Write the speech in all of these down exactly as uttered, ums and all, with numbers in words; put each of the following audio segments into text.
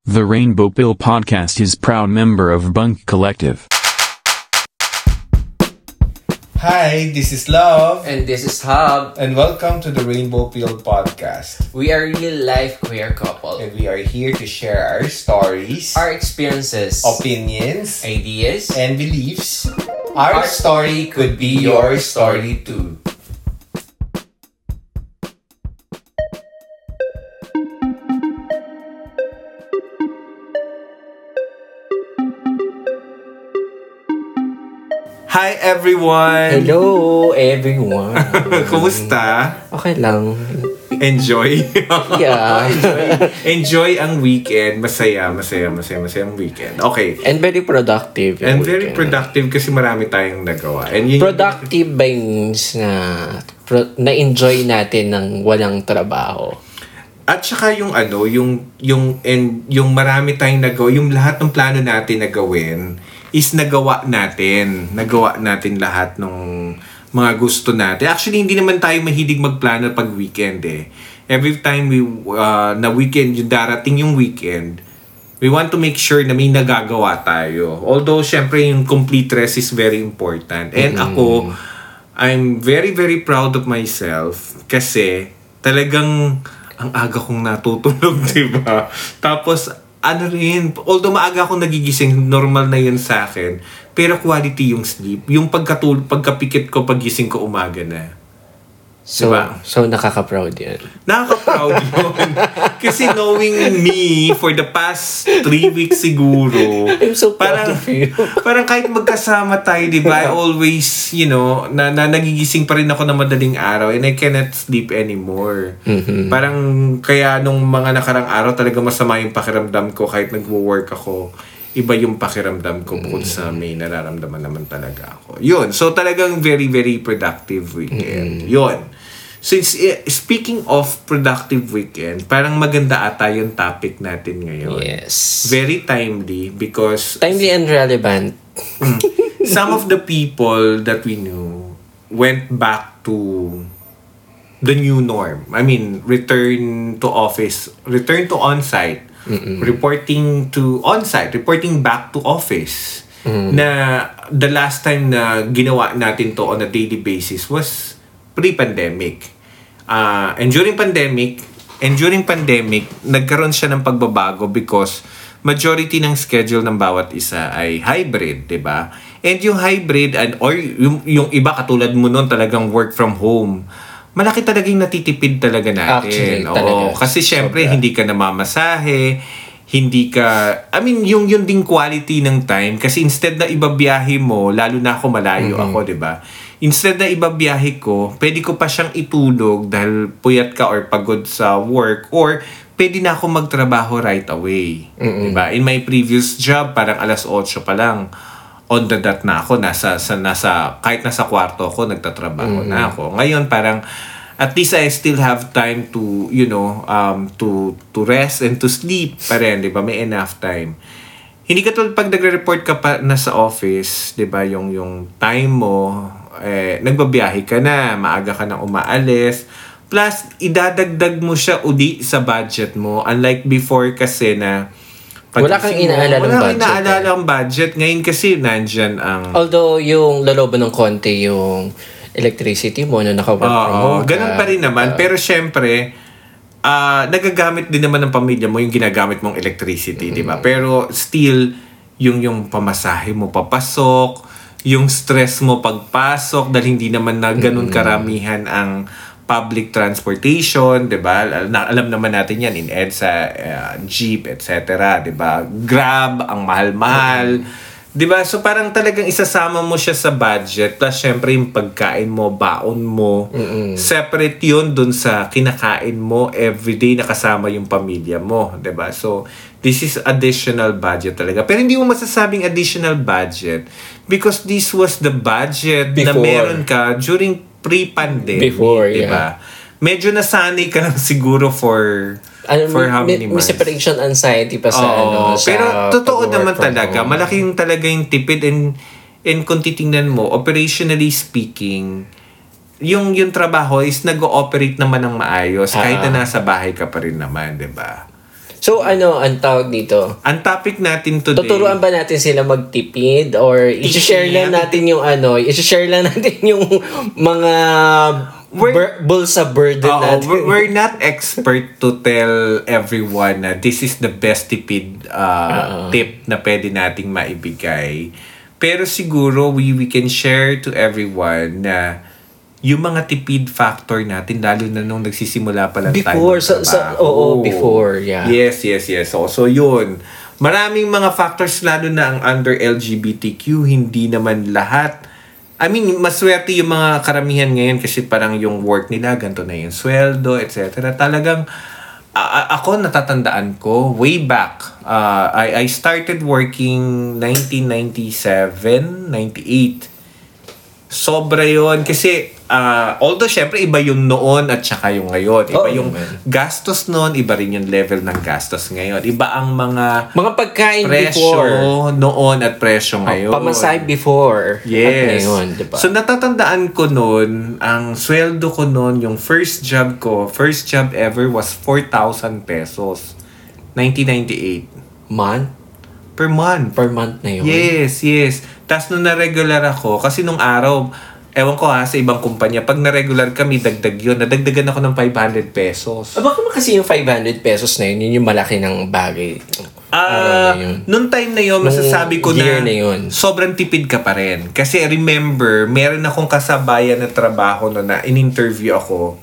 The Rainbow Pill Podcast is proud member of Bunk Collective. Hi, this is Love. And this is Hub. And welcome to the Rainbow Pill Podcast. We are a real-life queer couple. And we are here to share our stories, Our experiences, opinions, ideas, and beliefs. Our, Our story could be your story too. Hi everyone! Hello, everyone. Kumusta? Okay lang. Enjoy. Yeah. enjoy. Enjoy ang weekend. Masaya, masaya, masaya, masaya ang weekend. Okay. And very productive. And very productive kasi marami tayong nagawa. And yun, Productive means na pro, na-enjoy natin ng walang trabaho. At saka yung ano, yung yung and yung marami tayong nagawa, yung lahat ng plano natin na gawin is nagawa natin. Nagawa natin lahat ng mga gusto natin. Actually, hindi naman tayo mahilig magplano pag weekend eh. Every time we, uh, na weekend, yung darating yung weekend, we want to make sure na may nagagawa tayo. Although, syempre, yung complete rest is very important. And mm-hmm. ako, I'm very, very proud of myself kasi talagang ang aga kong natutulog, diba? Tapos, ano rin, although maaga akong nagigising, normal na yun sa akin, pero quality yung sleep. Yung pagkatul pagkapikit ko, pagising ko umaga na. So, diba? So nakaka-proud yan. Nakaka-proud yun. Kasi knowing me for the past three weeks siguro, I'm so proud parang, of you. parang kahit magkasama tayo, di ba? I always, you know, na, na nagigising pa rin ako na madaling araw and I cannot sleep anymore. Mm-hmm. Parang kaya nung mga nakarang araw talaga masama yung pakiramdam ko kahit nagwo-work ako. Iba yung pakiramdam ko bukod sa may nararamdaman naman talaga ako. Yun. So, talagang very, very productive weekend. Mm. Yun. Since, uh, speaking of productive weekend, parang maganda ata yung topic natin ngayon. Yes. Very timely because... Timely and relevant. some of the people that we knew went back to the new norm. I mean, return to office, return to on-site. Mm-mm. Reporting to on-site, reporting back to office. Mm. Na the last time na ginawa natin to on a daily basis was pre-pandemic. Uh, and during pandemic, and during pandemic, nagkaroon siya ng pagbabago because majority ng schedule ng bawat isa ay hybrid, di ba? And yung hybrid, and, or yung, yung iba katulad mo nun talagang work from home, malaki talagang natitipid talaga natin. Actually, Oo, talaga. kasi syempre, Sobra. hindi ka namamasahe, hindi ka, I mean, yung yung ding quality ng time, kasi instead na ibabiyahe mo, lalo na ako malayo mm-hmm. ako, di ba? Instead na ibabiyahe ko, pwede ko pa siyang itulog dahil puyat ka or pagod sa work, or pwede na ako magtrabaho right away. Mm-hmm. Di ba? In my previous job, parang alas otso pa lang, on the dot na ako, nasa, sa, nasa, kahit nasa kwarto ako, nagtatrabaho mm-hmm. na ako. Ngayon, parang, at least I still have time to, you know, um, to, to rest and to sleep pa rin, di ba? May enough time. Hindi ka tulad pag nagre-report ka pa na sa office, di ba? Yung, yung time mo, eh, nagbabiyahe ka na, maaga ka na umaalis. Plus, idadagdag mo siya uli sa budget mo. Unlike before kasi na, wala kang inaalala ng budget. Wala kang inaalala ng budget. Ngayon kasi nandyan ang... Although yung lalobo ng konti yung electricity mo na naka-work uh, from home. Ganun pa rin naman. Uh, Pero syempre, uh, nagagamit din naman ng pamilya mo yung ginagamit mong electricity, mm-hmm. di ba? Pero still, yung yung pamasahe mo papasok, yung stress mo pagpasok dahil hindi naman na ganun mm-hmm. karamihan ang public transportation, 'di ba? Na, alam naman natin 'yan in EDSA, uh, jeep, et cetera, 'di ba? Grab ang mahal-mahal. Mm-hmm. 'Di ba? So parang talagang isasama mo siya sa budget plus syempre yung pagkain mo, baon mo. Mm-hmm. Separate 'yun dun sa kinakain mo everyday na kasama yung pamilya mo, 'di ba? So this is additional budget talaga. Pero hindi mo masasabing additional budget because this was the budget Before. na meron ka during pre-pandemic, Before, diba? Yeah. Medyo nasanay ka lang siguro for ano, for how many may, months. May separation anxiety pa sa Oo, ano. Sa pero totoo naman talaga. Home. Malaking talaga yung tipid and, and kung titingnan mo, operationally speaking, yung yung trabaho is nag-ooperate naman ng maayos kahit na nasa bahay ka pa rin naman, diba? So, ano, ang tawag dito? Ang topic natin today... Tuturuan ba natin sila magtipid? Or i-share lang natin yung ano, i-share lang natin yung mga bur- bulsa burden Oo, natin. we're, we're not expert to tell everyone na this is the best tipid uh, tip na pwede nating maibigay. Pero siguro, we, we can share to everyone na yung mga tipid factor natin, lalo na nung nagsisimula pa lang before, tayo. Before, sa, oo, before, yeah. Yes, yes, yes. So, so yun. Maraming mga factors, lalo na ang under L G B T Q, hindi naman lahat. I mean, maswerte yung mga karamihan ngayon kasi parang yung work nila, ganito na yung sweldo, et cetera. Talagang, uh, ako natatandaan ko, way back, uh, I, I started working nineteen ninety-seven, ninety-eight. Sobra yun. Kasi, uh, although syempre iba yung noon at saka yung ngayon. Iba oh, yung man. gastos noon, iba rin yung level ng gastos ngayon. Iba ang mga mga pagkain presyo before. noon at presyo ngayon. Oh, pamasay before. Yes. At ngayon, diba? So natatandaan ko noon, ang sweldo ko noon, yung first job ko, first job ever was four thousand pesos. nineteen ninety-eight. Month? Per month. Per month na yun? Yes, yes. Tapos nung na-regular ako, kasi nung araw, ewan ko ha, sa ibang kumpanya, pag na-regular kami, dagdag yun. Nadagdagan ako ng five hundred pesos. Ah, baka kasi yung five hundred pesos na yun, yun yung malaki ng bagay. Ah, uh, nung time na yun, masasabi ko na, na yun. sobrang tipid ka pa rin. Kasi remember, meron akong kasabayan na trabaho no, na in-interview ako.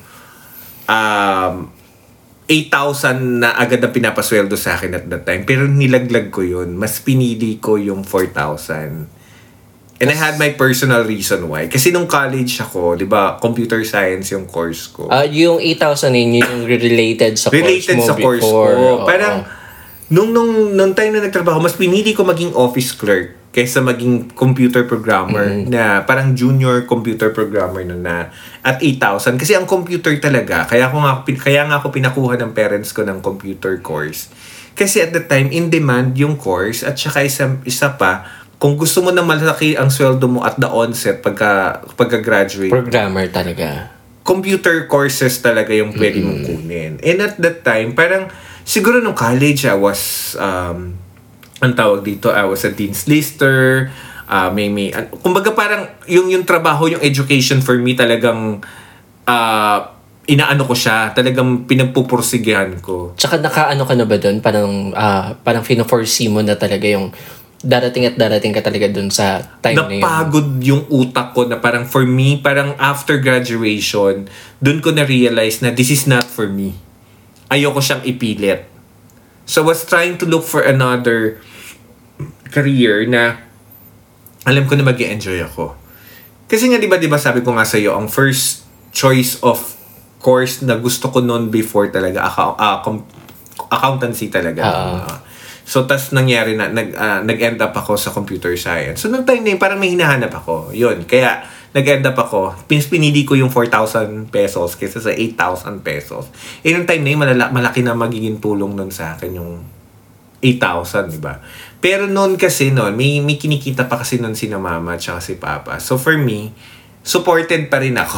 Um, eight thousand na agad na pinapasweldo sa akin at that time. Pero nilaglag ko yun. Mas pinili ko yung four thousand. And I had my personal reason why. Kasi nung college ako, di ba, computer science yung course ko. Ah, uh, yung eight thousand yun, yung related sa related course mo sa course before. ko. Oh, Parang, oh. nung, nung, nung time na nagtrabaho, mas pinili ko maging office clerk kaysa maging computer programmer mm-hmm. na parang junior computer programmer na, na at eight thousand. Kasi ang computer talaga, kaya, ko nga, kaya nga ako pinakuha ng parents ko ng computer course. Kasi at the time, in demand yung course at saka isa, isa pa, kung gusto mo na malaki ang sweldo mo at the onset pagka, pagka-graduate. Programmer talaga. Computer courses talaga yung pwede mm-hmm. mong kunin. And at that time, parang siguro nung college, I was... Um, ang tawag dito, I was a dean's lister, uh, may may, uh, kumbaga parang yung yung trabaho, yung education for me talagang uh, inaano ko siya, talagang pinagpupursigihan ko. Tsaka nakaano ka na ba doon? Parang, uh, parang fino-foresee mo na talaga yung darating at darating ka talaga doon sa time na yun. Napagod yung utak ko na parang for me, parang after graduation, doon ko na-realize na this is not for me. Ayoko siyang ipilit. So I was trying to look for another career na alam ko na mag-i-enjoy ako. Kasi nga, di ba, di ba, sabi ko nga sa'yo, ang first choice of course na gusto ko noon before talaga, account, uh, com- accountancy talaga. Uh-huh. So, tas nangyari na, nag, uh, nag-end up ako sa computer science. So, nung time na yun, parang may hinahanap ako. Yun, kaya, nag-end up ako, pinili ko yung four thousand pesos kaysa sa eight thousand pesos. Eh, nung time na yun, malala, malaki na magiging tulong nun sa akin yung eight thousand, di ba? Pero noon kasi noon, may, may kinikita pa kasi noon si na mama at si papa. So for me, supported pa rin ako.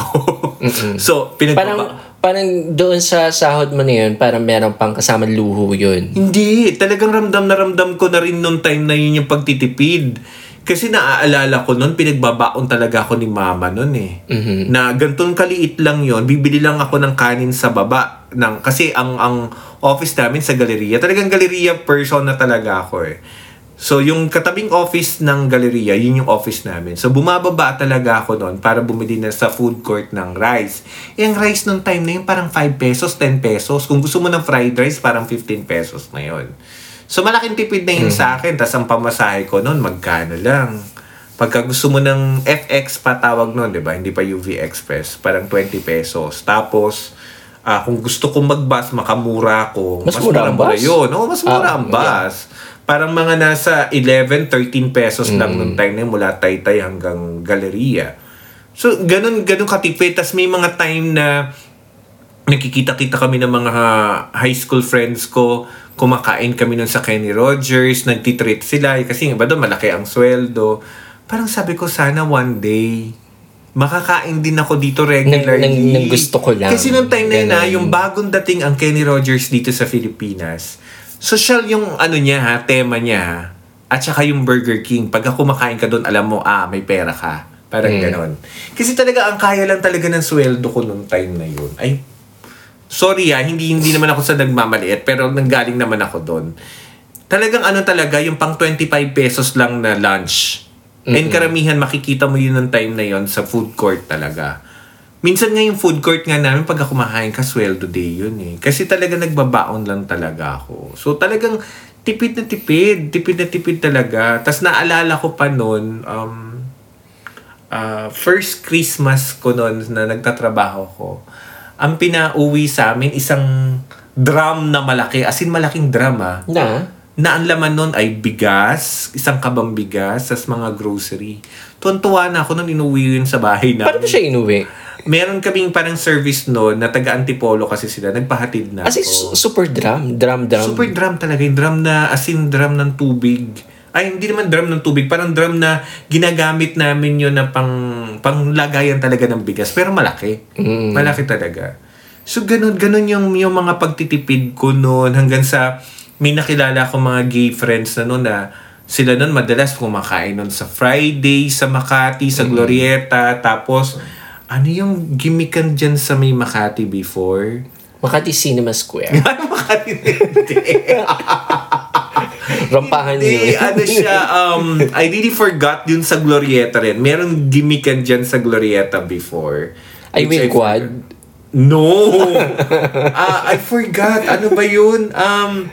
So, pinag- parang, parang doon sa sahod mo na yun, parang meron pang kasama luho yun. Hindi. Talagang ramdam na ramdam ko na rin noon time na yun yung pagtitipid. Kasi naaalala ko noon, pinagbabaon talaga ako ni mama noon eh. Mm-hmm. Na gantong kaliit lang yon, bibili lang ako ng kanin sa baba. Ng, kasi ang ang office namin sa galeriya, talagang galeriya person na talaga ako eh. So, yung katabing office ng galeriya, yun yung office namin. So, bumababa talaga ako noon para bumili na sa food court ng rice. E, ang rice noong time na yun, parang five pesos, ten pesos. Kung gusto mo ng fried rice, parang fifteen pesos na yun. So, malaking tipid na yun hmm. sa akin. Tapos, ang pamasahe ko noon, magkano lang. Pagka gusto mo ng F X pa tawag noon, di ba? Hindi pa U V Express. Parang twenty pesos. Tapos, uh, kung gusto kong mag-bus, makamura ko. Mas, mas mura ang bus? Yun. Oo, mas mura ah, ang bus. Yeah. Parang mga nasa eleven, thirteen pesos mm. lang nung time na yun, mula Taytay hanggang Galleria. So, ganun, ganun katipid. Tapos may mga time na nakikita-kita kami ng mga high school friends ko, kumakain kami nun sa Kenny Rogers, nagtitreat sila. Kasi nga ba doon, malaki ang sweldo. Parang sabi ko, sana one day, makakain din ako dito regularly. Nang, nang, nang gusto ko lang. Kasi nung time na yun na, yung bagong dating ang Kenny Rogers dito sa Pilipinas, social yung ano niya ha, tema niya ha. At saka yung Burger King. Pagka kumakain ka doon, alam mo, ah, may pera ka. Parang mm. ganon. Kasi talaga, ang kaya lang talaga ng sweldo ko nung time na yun. Ay, sorry ah, hindi, hindi naman ako sa nagmamaliit, pero nanggaling naman ako doon. Talagang ano talaga, yung pang twenty-five pesos lang na lunch. Mm-hmm. And karamihan, makikita mo yun ng time na yun sa food court talaga. Minsan nga yung food court nga namin, pagka kumakain ka, sweldo day yun eh. Kasi talaga nagbabaon lang talaga ako. So talagang, tipid na tipid. Tipid na tipid talaga. Tapos naalala ko pa noon, um, uh, first Christmas ko noon na nagtatrabaho ko, ang pinauwi sa amin, isang drum na malaki. As in, malaking drum ah. Na? Na ang laman noon ay bigas, isang kabang bigas, tas mga grocery. Tuwan-tuwa na ako nung inuwi yun sa bahay namin. Paano siya inuwi? Meron kaming parang service noon na taga-Antipolo kasi sila. Nagpahatid na As in, ako. super drum? Drum, drum? Super drum talaga. Yung drum na, as in drum ng tubig. Ay, hindi naman drum ng tubig. Parang drum na ginagamit namin yun na pang, panglagayan talaga ng bigas. Pero malaki. Mm. Malaki talaga. So, ganun, ganun yung, yung mga pagtitipid ko noon. Hanggang sa, may nakilala ko mga gay friends na noon na sila noon madalas kumakain noon sa Friday, sa Makati, sa Glorieta. Tapos, ano yung gimmickan dyan sa may Makati before? Makati Cinema Square. Makati hindi. Rampahan hindi, yun. ano siya, um, I really forgot yun sa Glorieta rin. Meron gimmickan dyan sa Glorieta before. Ay, with quad? No! uh, I forgot. Ano ba yun? Um,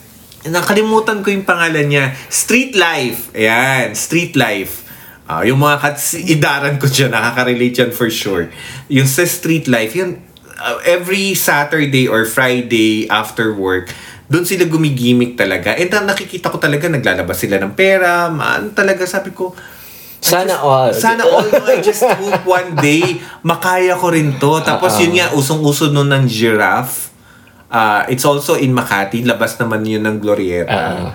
nakalimutan ko yung pangalan niya. Street Life. Ayan, Street Life. Uh, yung mga kats-idaran ko dyan, nakaka-relate yan for sure. Yung sa Street Life, yun, uh, every Saturday or Friday after work, doon sila gumigimik talaga. And uh, nakikita ko talaga, naglalabas sila ng pera. Man, talaga, sabi ko, sana just, all. Sana all. No, I just hope one day, makaya ko rin to. Tapos uh-uh. yun nga, usong-uso nun ng giraffe. Uh, it's also in Makati. Labas naman yun ng Glorieta. Uh-uh.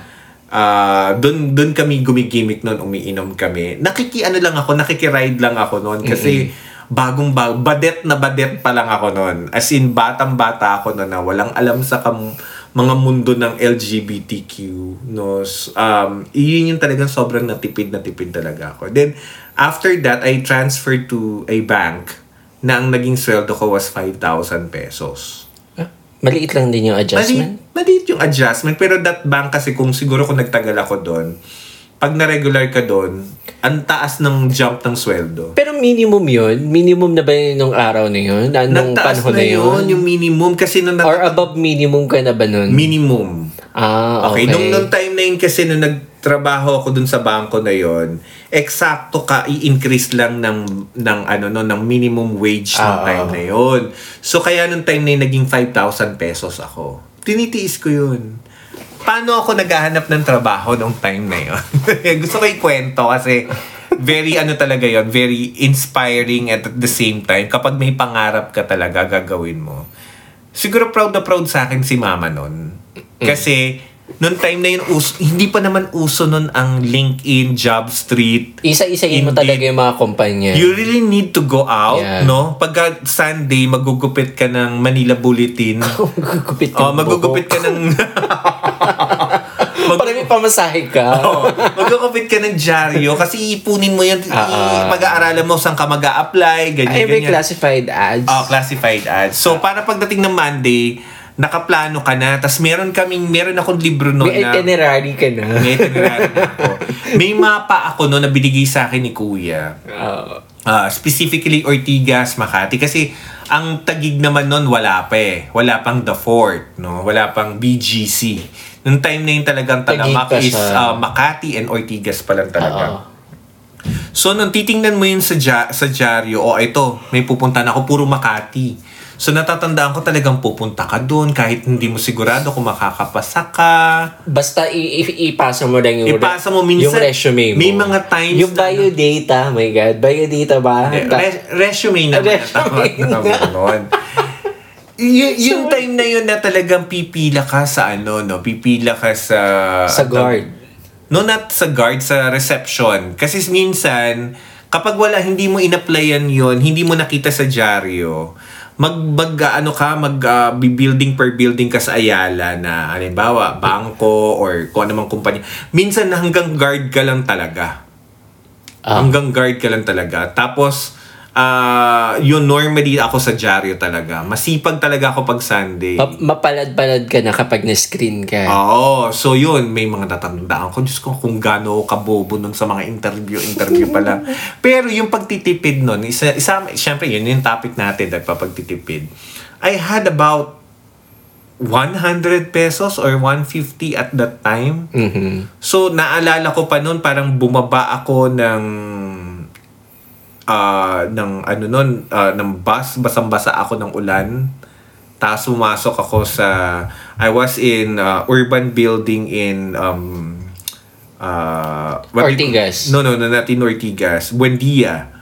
Uh, doon doon kami gumigimik noon, umiinom kami. Nakiki-ano lang ako, nakiki-ride lang ako noon kasi mm-hmm. bagong bag, badet na badet pa lang ako noon. As in, batang-bata ako noon na walang alam sa kam- mga mundo ng L G B T Q. No? Um, yun yung talagang sobrang natipid na tipid talaga ako. Then, after that, I transferred to a bank na ang naging sweldo ko was five thousand pesos. Maliit lang din yung adjustment? Maliit, maliit yung adjustment. Pero that bank kasi kung siguro kung nagtagal ako doon, pag na-regular ka doon, ang taas ng jump ng sweldo. Pero minimum yun? Minimum na ba yun nung araw na yun? Anong Nagtaas panahon na na yun? yun, yung minimum. Kasi nung nat- Or above minimum ka na ba nun? Minimum. Ah, okay. Okay, nung, nung time na yun kasi nung nagtrabaho ako dun sa bangko na yun, eksakto ka i-increase lang ng ng ano no ng minimum wage nung ah, time na yun. So kaya nung time na yun, naging five thousand pesos ako. Tinitiis ko yun. Paano ako naghahanap ng trabaho nung time na yun? Gusto ko ikwento kasi very ano talaga yun, very inspiring at the same time. Kapag may pangarap ka talaga, gagawin mo. Siguro proud na proud sa akin si mama nun. Kasi noong time na yun, uso, hindi pa naman uso nun ang LinkedIn, Jobstreet. Isa-isayin mo talaga yung mga kumpanya. You really need to go out, yeah. no? Pagka Sunday, magugupit ka ng Manila Bulletin. magugupit ka oh, magugupit ka ng... Mag- Parang may pamasahe ka. oh, magugupit ka ng dyaryo kasi ipunin mo yun, uh-uh. pag-aaralan mo saan ka mag-a-apply, ganyan, ay, may ganyan. classified ads. Oh, classified ads. So, para pagdating ng Monday, nakaplano ka na. Tapos meron kaming, meron akong libro noon may na... May itinerary ka na. May itinerary na ako. May mapa ako noon na binigay sa akin ni Kuya. Uh, uh, specifically Ortigas, Makati. Kasi ang Taguig naman noon wala pa eh. Wala pang The Fort. No? Wala pang B G C. Noong time na yun talagang talamak is uh, Makati and Ortigas pa lang talaga. Uh-oh. So, nung titingnan mo yun sa, ja- sa dyaryo, o oh, ito, may pupunta na ako, puro Makati. So, natatandaan ko talagang pupunta ka doon kahit hindi mo sigurado kung makakapasa ka. Basta i- i- ipasa mo lang yung, ipasa mo minsan, yung resume mo. May mga times yung biodata, my God. Biodata ba? Re- resume naman. Resume na. Y- yung time na yun na talagang pipila ka sa ano, no? Pipila ka sa... Sa guard. No, not sa guard, sa reception. Kasi minsan, kapag wala, hindi mo in-applyan yun, hindi mo nakita sa dyaryo, mag, mag uh, ano ka, mag uh, building per building ka sa Ayala na halimbawa, bangko or kung anumang kumpanya. Minsan hanggang guard ka lang talaga. Ah. Hanggang guard ka lang talaga. Tapos, uh, yun, normally ako sa dyaryo talaga. Masipag talaga ako pag Sunday. Ma- mapalad-palad ka na kapag na-screen ka. Oo. So yun, may mga natatandaan ko. Diyos ko, kung gaano kabobo nun sa mga interview, interview pala. Pero yung pagtitipid nun, isa, isa, syempre yun yung topic natin, pagtitipid. I had about one hundred pesos or one hundred fifty at that time. Mm-hmm. So, naalala ko pa noon, parang bumaba ako ng uh, ng ano noon, uh, ng bus, basang-basa ako ng ulan. Tapos pumasok ako sa, I was in uh, urban building in um uh, Ortigas. No, no, no, not in Ortigas. Buendia.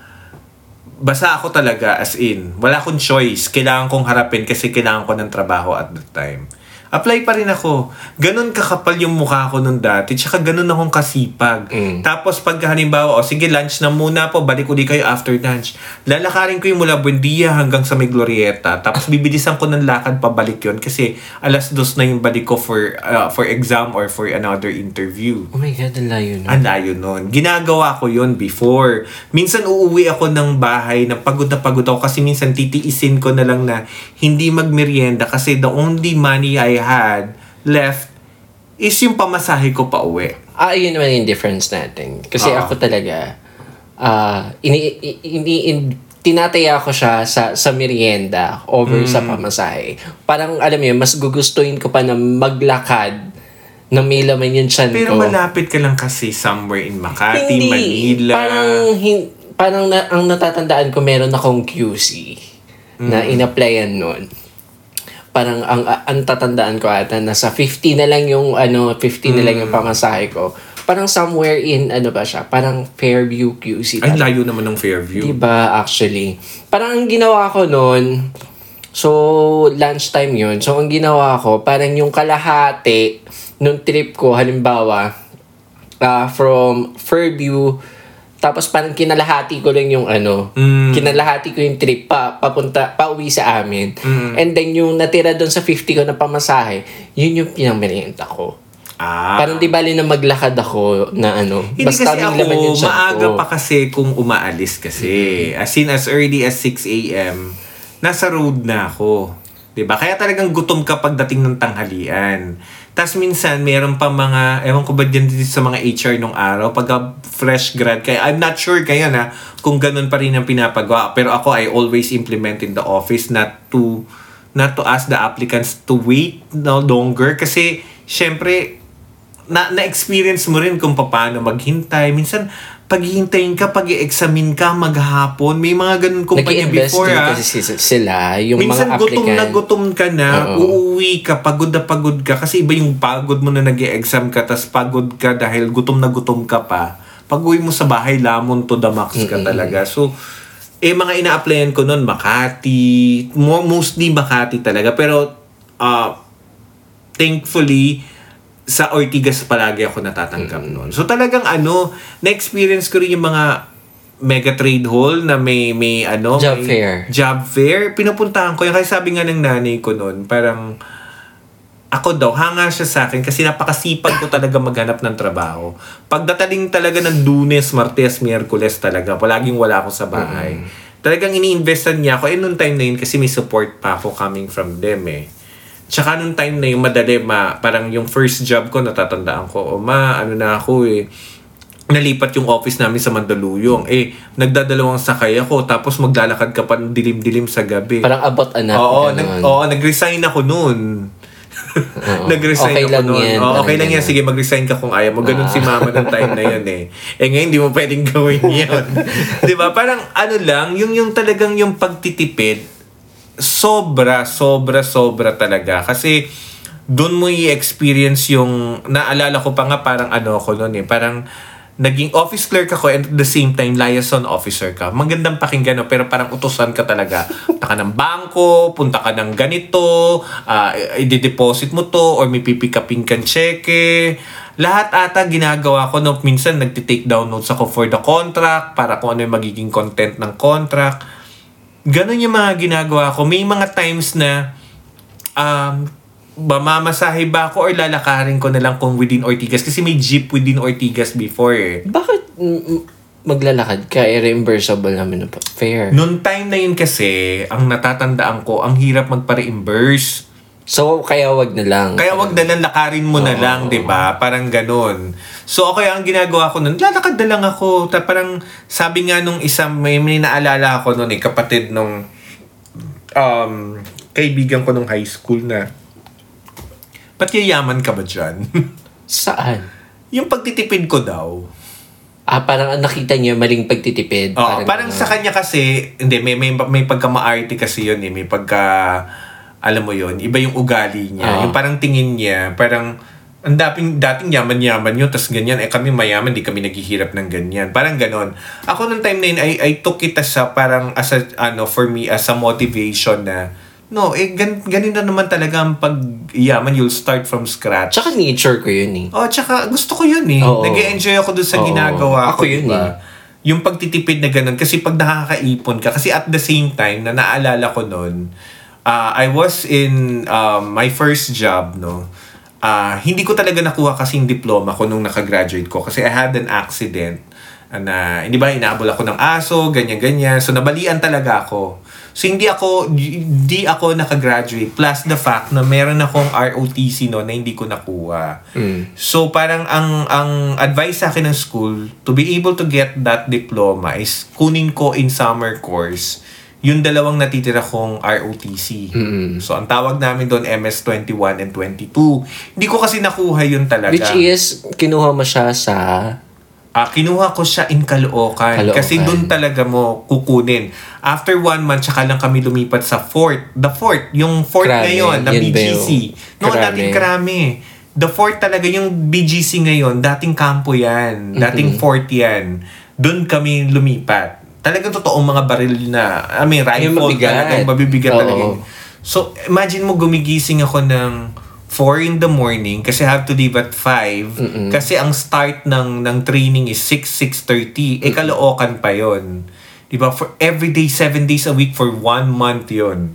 Basa ako talaga, as in. Wala akong choice. Kailangan kong harapin kasi kailangan ko ng trabaho at that time. Apply pa rin ako. Ganun kakapal yung mukha ko nung dati. Tsaka ganun akong kasipag. Mm. Tapos pag halimbawa, o sige, lunch na muna po. Balik uli kayo after lunch. Lalakarin ko yung mula Buendia hanggang sa may Glorieta. Tapos bibilisan ko ng lakad pabalik yun. Kasi alas dos na yung balik ko for uh, for exam or for another interview. Oh my God, ang layo nun. Ang layo nun. Ginagawa ko yun before. Minsan uuwi ako ng bahay na pagod na pagod ako kasi minsan titiisin ko na lang na hindi magmerienda kasi the only money I had left is yung pamasahe ko pa uwi. Ah, yun naman yung difference natin. Kasi Uh-oh. ako talaga, uh, ini, ini, in, tinataya ko siya sa, sa merienda over mm. sa pamasahe. Parang, alam mo yun, mas gugustuhin ko pa na maglakad na may laman yung tiyan ko. Pero malapit ka lang kasi somewhere in Makati, Hindi. Manila. Parang, hin, parang na, ang natatandaan ko, meron akong Q C mm. na in-applyan nun. Parang ang ang tatandaan ko ata nasa fifty na lang yung ano fifty mm. na lang yung pamasahe ko. Parang somewhere in ano ba siya? Parang Fairview Q C. Ay, layo naman ng Fairview. Diba actually? Parang ang ginawa ko noon, so lunchtime yun. So ang ginawa ko, parang yung kalahati nung trip ko, halimbawa uh, from Fairview, tapos parang kinalahati ko lang yung ano, mm. kinalahati ko yung trip pa, papunta, pauwi sa amin. Mm. And then yung natira doon sa fifty ko na pamasahe, yun yung pinamerienta ko. Ah. Parang di bali na maglakad ako na ano. Hindi basta kasi ako, maaga ko. pa kasi kung umaalis kasi. Mm. As in as early as six a.m., nasa road na ako. Diba? Kaya talagang gutom ka pagdating ng tanghalian. Tapos minsan, meron pa mga, ewan ko ba dyan sa mga H R nung araw, pagka fresh grad kayo, I'm not sure kayo na kung ganun pa rin ang pinapagawa. Pero ako, I always implement in the office not to not to ask the applicants to wait no longer. Kasi, syempre, na, na-experience mo rin kung paano maghintay. Minsan, paghihintayin ka, pag-i-examine ka, maghapon. May mga ganun kumpanya before, ha? Kasi sila, yung minsan, mga applicant. gutom na gutom ka na, Uh-oh. uuwi ka, pagod na pagod ka. Kasi iba yung pagod mo na nag-i-exam ka, tas pagod ka dahil gutom na gutom ka pa. Pag-uwi mo sa bahay, lamon to the max ka mm-hmm. talaga. So, eh, mga ina-applyan ko nun, Makati, mostly Makati talaga. Pero, uh, thankfully, sa Ortigas palagi ako natatanggap mm-hmm. noon. So talagang ano, na-experience ko rin yung mga mega trade hall na may may ano, job may fair. Job fair. Pinupuntahan ko. Yung kasi sabi nga ng nanay ko noon, parang ako daw, hanga siya sa akin kasi napakasipag ko talaga maghanap ng trabaho. Pagdataling talaga ng Lunes, Martes, Miyerkules talaga, palaging wala ako sa bahay. Mm-hmm. Talagang ini-investan niya ako. Eh, noong time na yun, kasi may support pa ako coming from them eh. Tsaka nung time na yung madali, ma, parang yung first job ko, natatandaan ko, o ma, ano na ako eh, nalipat yung office namin sa Mandaluyong. Eh, nagdadalawang sakay ako, tapos maglalakad ka pa ng dilim-dilim sa gabi. Parang abot anak. Oo, nag, oo nag-resign ako noon. Nag-resign okay ako lang noon. yan. Oo, okay lang yan. Sige, mag-resign ka kung ayaw mo. Ganun ah. si mama ng time na yun eh. Eh ngayon, hindi mo pwedeng gawin yun. Diba? Parang ano lang, yung, yung talagang yung pagtitipid, sobra, sobra, sobra talaga. Kasi, doon mo i-experience yung, naalala ko pa nga parang ano ako noon eh, parang naging office clerk ako and at the same time liaison officer ka. Magandang pakinggan no, pero parang utusan ka talaga. Punta ka ng bangko, punta ka ng ganito, uh, i-deposit mo to, or may pipikapin kang cheque. Lahat ata ginagawa ko no, minsan nagti-take down notes ako for the contract para kung ano yung magiging content ng contract. Ganon yung mga ginagawa ko. May mga times na um, mamamasahe ba ako or lalakarin ko na lang kung within Ortigas. Kasi may jeep within Ortigas before eh. Bakit mm, maglalakad ka? Eh, reimbursable naman na fair. Noong time na yun kasi, ang natatandaan ko, ang hirap magpa-reimburse. So, kaya wag na lang. Kaya wag na lang, lakarin mo na Oo. lang, di ba? Parang ganun. So, okay, ang ginagawa ko nun, lalakad na lang ako. Ta, parang, sabi nga nung isang, may, may naalala ako nun eh, kapatid nung um, kaibigan ko nung high school na, ba't yayaman ka ba dyan? Saan? Yung pagtitipid ko daw. Ah, parang nakita niya maling pagtitipid. Oo, parang, parang sa kanya kasi, hindi, may, may, may pagka-maarte kasi yun eh, may pagka, alam mo yun, iba yung ugali niya. Uh-huh. Yung parang tingin niya, parang, ang dating, dating yaman-yaman yun, tas ganyan, eh kami mayaman, di kami naghihirap ng ganyan. Parang ganon. Ako nung time na yun, I, I took it as a, parang, as a, ano, for me, as a motivation na, no, eh, gan, ganin na naman talaga ang pag-yaman, you'll start from scratch. Tsaka nature ko yun eh. Oh, tsaka gusto ko yun eh. Oo. Nag-e-enjoy ako dun sa Oo. ginagawa Ako ko, yun diba? eh. Yung pagtitipid na ganun. Kasi pag nakakaipon ka, kasi at the same time, na naalala ko nun, uh, I was in um, my first job, no? Uh, hindi ko talaga nakuha kasi yung diploma ko nung nakagraduate ko. Kasi I had an accident na, hindi ba, inaabol ako ng aso, ganyan-ganyan. So, nabalian talaga ako. So, hindi ako, hindi ako nakagraduate. Plus the fact na meron akong R O T C no na hindi ko nakuha. Mm. So, parang ang ang advice sa akin ng school to be able to get that diploma is kunin ko in summer course yung dalawang natitira kong R O T C. Mm-mm. So, ang tawag namin doon M S twenty-one and twenty-two. Hindi ko kasi nakuha yun talaga. Which is, kinuha mo siya sa... Ah, kinuha ko siya in Caloocan. Caloocan. Kasi doon talaga mo kukunin. After one month, tsaka lang kami lumipat sa Fort. The Fort. Yung Fort Krame. ngayon, na Yun B ba G C. yung No, Krame? dating Krame. The Fort talaga, yung B G C ngayon, dating kampo yan. Dating Mm-hmm. Fort yan. Doon kami lumipat. Talagang totoong mga baril na, I mean, Yung rifle mabigat. talaga. Yung mabibigat Oo. talaga. So, imagine mo gumigising ako ng four in the morning kasi I have to leave at five. Mm-mm. Kasi ang start ng ng training is six, six thirty. Eh, Caloocan pa yon. Diba? For every day, seven days a week for one month yon.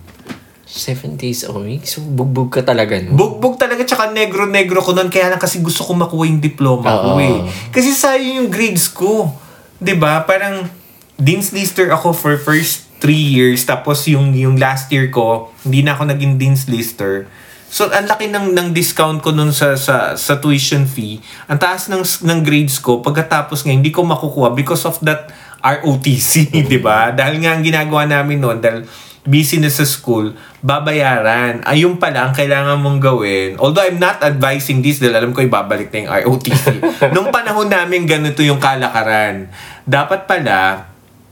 Seven days a week? So, bugbog ka talaga, no? Bugbog talaga, tsaka negro-negro ko nun. Kaya lang kasi gusto ko makuha yung diploma ko Oo. eh. Kasi sayang yung grades ko. Diba? Parang Dean's Lister ako for first three years. Tapos yung, yung last year ko, hindi na ako naging Dean's Lister. So, ang laki ng, ng discount ko nun sa, sa, sa tuition fee. Ang taas ng, ng grades ko, pagkatapos nga, hindi ko makukuha because of that R O T C, di ba? Dahil nga ang ginagawa namin nun, dahil busy na sa school, babayaran. Ayun pala ang kailangan mong gawin. Although I'm not advising this dahil alam ko ibabalik na yung R O T C. Nung panahon namin ganito yung kalakaran. Dapat pala,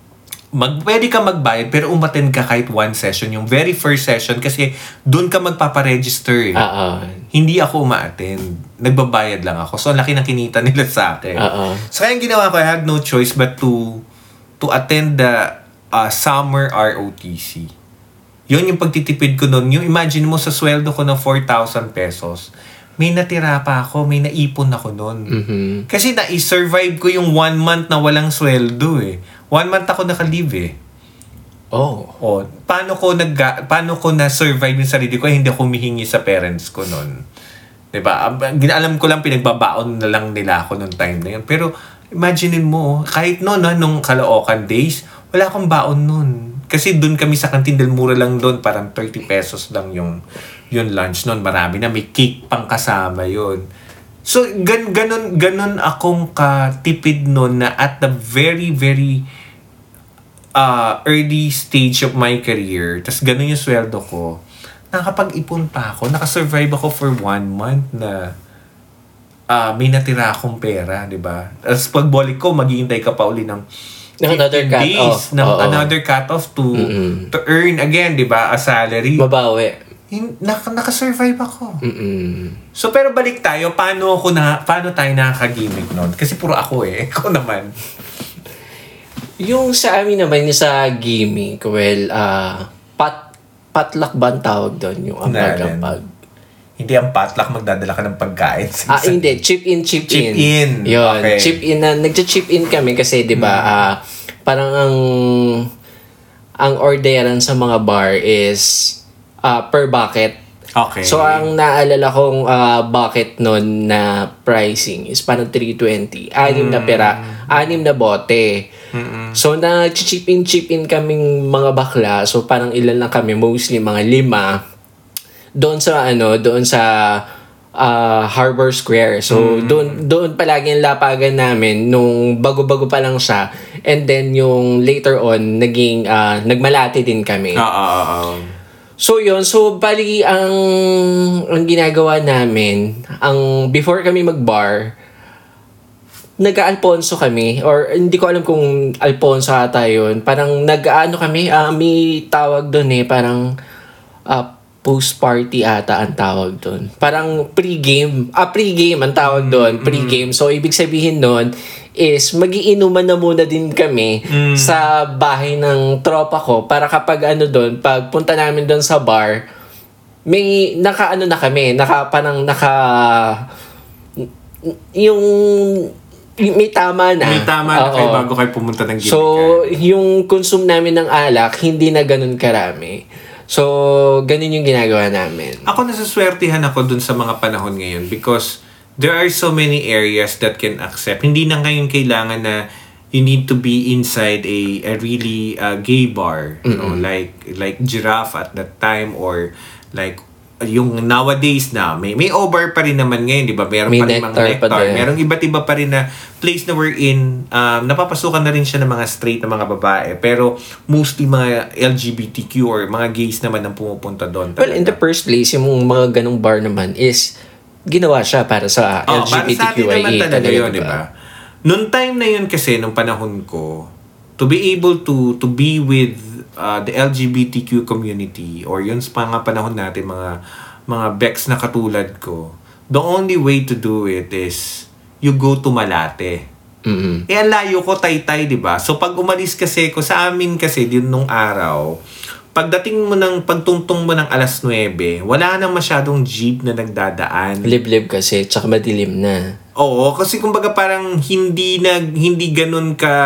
mag, pwede ka magbayad pero umattend ka kahit one session. Yung very first session kasi doon ka magpaparegister eh. Oo. Hindi ako uma-attend. Nagbabayad lang ako. So, ang laki ng kinita nila sa akin. Oo. So, kaya yung ginawa ko, I had no choice but to to attend the uh, summer R O T C. Yun yung pagtitipid ko nun. Yung imagine mo sa sweldo ko na four thousand pesos, may natira pa ako, may naipon ako nun. Mhm. Kasi na-survive ko yung one month na walang sweldo eh. One month ako naka-leave eh. Oh. O, paano ko nag paano ko na-survive yung sarili ko, hindi ako humihingi sa parents ko nun. 'Di ba? Alam ko lang pinagbabaon na lang nila ako nung time na yun. Pero imaginein mo, kahit noon na nung Caloocan days, wala akong baon nun. Kasi doon kami sa kantin, dahil mura lang doon, parang thirty pesos lang yung yung lunch noon. Marami na, may cake pang kasama yun. So, gan ganon, ganon akong katipid noon na at the very, very uh, early stage of my career, tas ganon yung sweldo ko, nakapag-ipon pa ako, nakasurvive ako for one month na uh, may natira akong pera, di ba? Tapos pagbalik ko, maghihintay ka pa uli ng Another fifteen cut days, off. ng Oo. another cut off to Mm-mm. to earn again, di ba? A salary. Babawi. Hin- nak- nakasurvive ako. Mm-mm. So, pero balik tayo, paano ako na, paano tayo nakaka-gimmick nun? Kasi puro ako eh. Ako naman. Yung sa amin naman, yung sa gaming, well, ah, pat, potluck ba ang tawag doon? Yung ampag-ampag. Hindi ang potluck, magdadala ka ng pagkain. Ah, hindi. Chip in, chip, Chip in. in. Yun. Okay. Chip in na, nagcha-chip in kami kasi, di ba, ah, parang ang, ang orderan sa mga bar is uh, per bucket. Okay. So, ang naalala kong uh, bucket nun na pricing is parang three twenty. Anim mm. na pera. Anim na bote. Mm-mm. So, na-chip in, chip in kaming mga bakla. So, parang ilan lang kami. Mostly mga lima. Doon sa, ano, doon sa uh, Harbor Square. So, mm. doon, doon palagi ang lapagan namin nung bago-bago pa lang siya. And then, yung later on, naging, uh, nagmalati din kami. Oo, oo, oo. So yun, so bali ang ang ginagawa namin, ang before kami mag-bar, nag-Alfonso kami or hindi ko alam kung Alfonso ata yun. Parang nag-ano kami, uh, may tawag doon eh, parang uh, post-party ata ang tawag doon. Parang pre-game, ah pre-game ang tawag doon, pre-game. So ibig sabihin doon is magiinuman na muna din kami mm. sa bahay ng tropa ko para kapag ano doon, pag punta namin doon sa bar, may naka ano na kami, naka parang naka yung may tama na. May tama na kayo bago kayo pumunta ng gimikan. So, yung consume namin ng alak, hindi na ganun karami. So, ganun yung ginagawa namin. Ako nasuswertihan ako dun sa mga panahon ngayon because there are so many areas that can accept. Hindi na ngayon kailangan na you need to be inside a a really uh, gay bar, you know, like like Giraffe at that time or like yung nowadays na may may O-bar pa rin naman ngayon, di ba? Meron may pa rin mga nectar. Merong iba't iba pa rin na place na we're in. Um, napapasukan na rin siya ng mga straight na mga babae. Pero mostly mga L G B T Q or mga gays naman ang pumupunta doon. Well, in the first place, yung mga ganong bar naman is ginawa siya para sa oh, L G B T Q I A talaga, talaga yun, diba? Noong time na yun kasi, nung panahon ko, to be able to to be with uh, the L G B T Q community or yun sa mga panahon natin, mga mga Bex na katulad ko, the only way to do it is you go to Malate. Mm-hmm. Eh, ang layo ko, Taytay, diba? So, pag umalis kasi ko, sa amin kasi, din nung araw, pagdating mo ng, pagtungtong mo ng alas nuwebe, wala nang masyadong jeep na nagdadaan. Liblib kasi, tsaka madilim na. Oo, kasi kumbaga parang hindi nag hindi ganun ka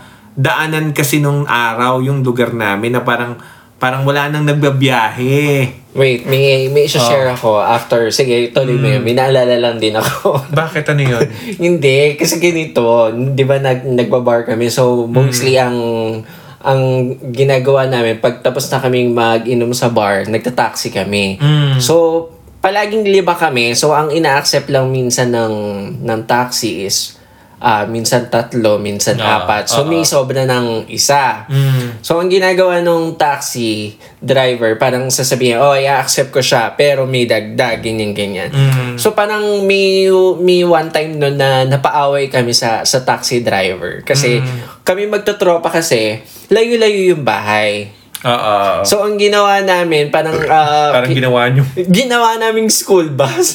daanan kasi nung araw yung lugar namin na parang parang wala nang nagbabiyahe. Wait, may may i-share oh. ako after. Sige, tuloy mo yun. May naalala lang din ako. Bakit? Ano yun? Hindi, kasi ganito, di ba nag, nagbabar kami? So, mostly mm. ang ang ginagawa namin, pag tapos na kaming mag-inom sa bar, nagta-taxi kami. Mm. So, palaging lima kami. So, ang ina-accept lang minsan ng, ng taxi is uh, minsan tatlo, minsan uh, apat. So, uh, may sobra ng isa. Mm. So, ang ginagawa ng taxi driver, parang sasabihin, oh, i-accept ko siya, pero may dagdag, ganyan-ganyan. Mm. So, parang may, may one time no na napaaway kami sa, sa taxi driver. Kasi, mm. kami magtotropa kasi, layo-layo yung bahay. Uh, uh, so, ang ginawa namin, parang... Uh, parang ginawa nyo? Ginawa naming school bus.